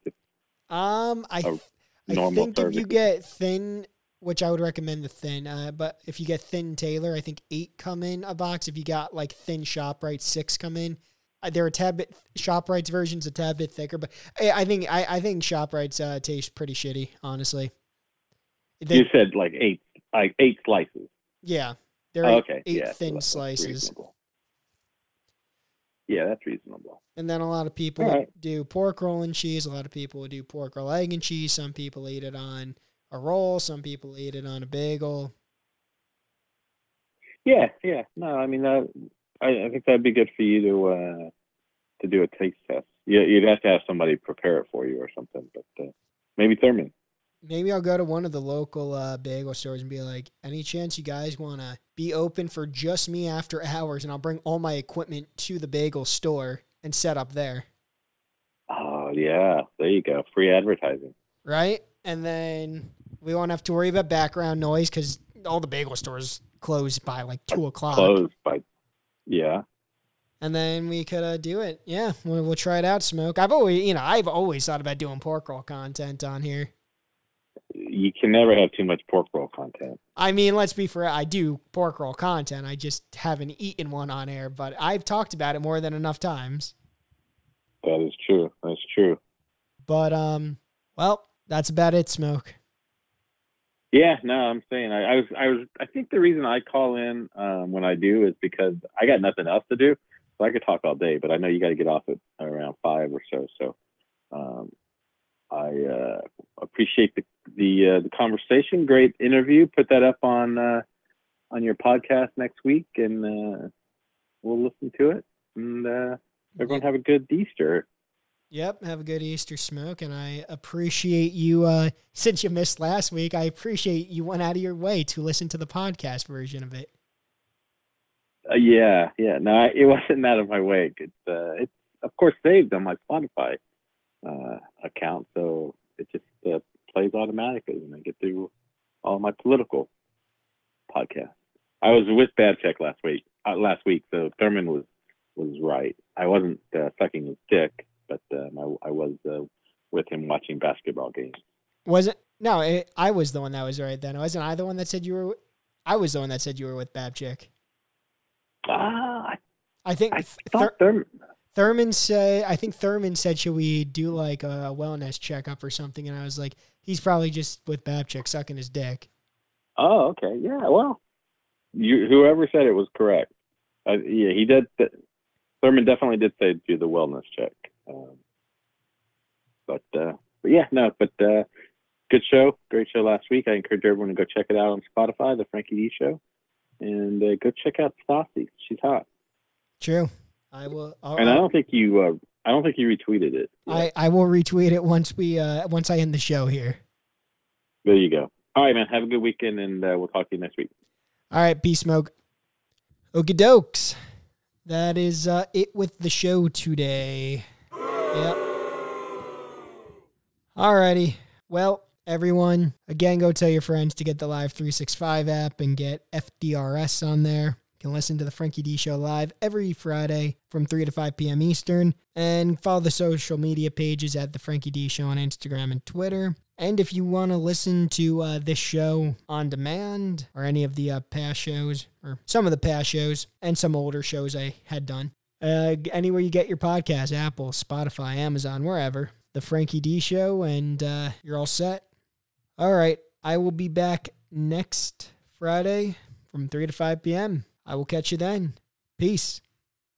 I think if you get thin, which I would recommend the thin, but if you get thin Taylor, I think 8 come in a box. If you got like thin ShopRite, 6 come in. They're a tad bit, ShopRite's version's a tad bit thicker, but I think ShopRite's taste pretty shitty, honestly. You said like 8 slices. Yeah. They're eight thin slices. Reasonable. Yeah, that's reasonable. And then a lot of people do pork roll and cheese. A lot of people do pork roll, egg and cheese. Some people eat it on a roll. Some people eat it on a bagel. Yeah. No, I mean, I think that'd be good for you to do a taste test. You'd have to have somebody prepare it for you or something, but maybe Thurman. Maybe I'll go to one of the local bagel stores and be like, any chance you guys want to be open for just me after hours, and I'll bring all my equipment to the bagel store and set up there. Oh, yeah. There you go. Free advertising. Right? And then we won't have to worry about background noise because all the bagel stores close by like 2 o'clock. Yeah. And then we could do it. Yeah, we'll try it out, Smoke. I've always thought about doing pork roll content on here. You can never have too much pork roll content. I mean, let's be fair. I do pork roll content. I just haven't eaten one on air, but I've talked about it more than enough times. That is true. That's true. But, well, that's about it, Smoke. Yeah, no, I'm saying I think the reason I call in when I do is because I got nothing else to do. So I could talk all day, but I know you got to get off at around 5 or so. So I appreciate the conversation. Great interview. Put that up on your podcast next week, and we'll listen to it. And everyone have a good Easter. Yep, have a good Easter, Smoke, and I appreciate you, since you missed last week, I appreciate you went out of your way to listen to the podcast version of it. Yeah, no, it wasn't out of my way. It's of course saved on my Spotify account, so it just plays automatically when I get through all my political podcasts. I was with Babchick last week, so Thurman was right. I wasn't sucking his dick. But I was with him watching basketball games. Was it? No, I was the one that was right then. Wasn't I the one that said you were? I was the one that said you were with Babchick. I think Thurman said. I think Thurman said, "Should we do like a wellness checkup or something?" And I was like, "He's probably just with Babchick sucking his dick." Oh, okay, yeah. Well, whoever said it was correct. Yeah, he did. Thurman definitely did say do the wellness check. But yeah, no, but good show. Great show last week. I encourage everyone to go check it out on Spotify, the Frankie D Show, and go check out Stassi. She's hot. True. I will. And I don't think you retweeted it. I will retweet it once I end the show here. There you go. All right, man. Have a good weekend, and we'll talk to you next week. All right, peace, Smoke. Okie dokes. That is it with the show today. Yep. Alrighty. Well, everyone. Again, go tell your friends to get the Live 365 app and get FDRS on there. You can listen to the Frankie D Show live every Friday from 3 to 5 p.m. Eastern. And follow the social media pages at the Frankie D Show on Instagram and Twitter. And if you want to listen to this show on demand or any of the past shows or some of the past shows and some older shows I had done, anywhere you get your podcast, Apple, Spotify, Amazon, wherever, the Frankie D Show, and you're all set. All right, I will be back next Friday from 3 to 5 p.m. I will catch you then. Peace.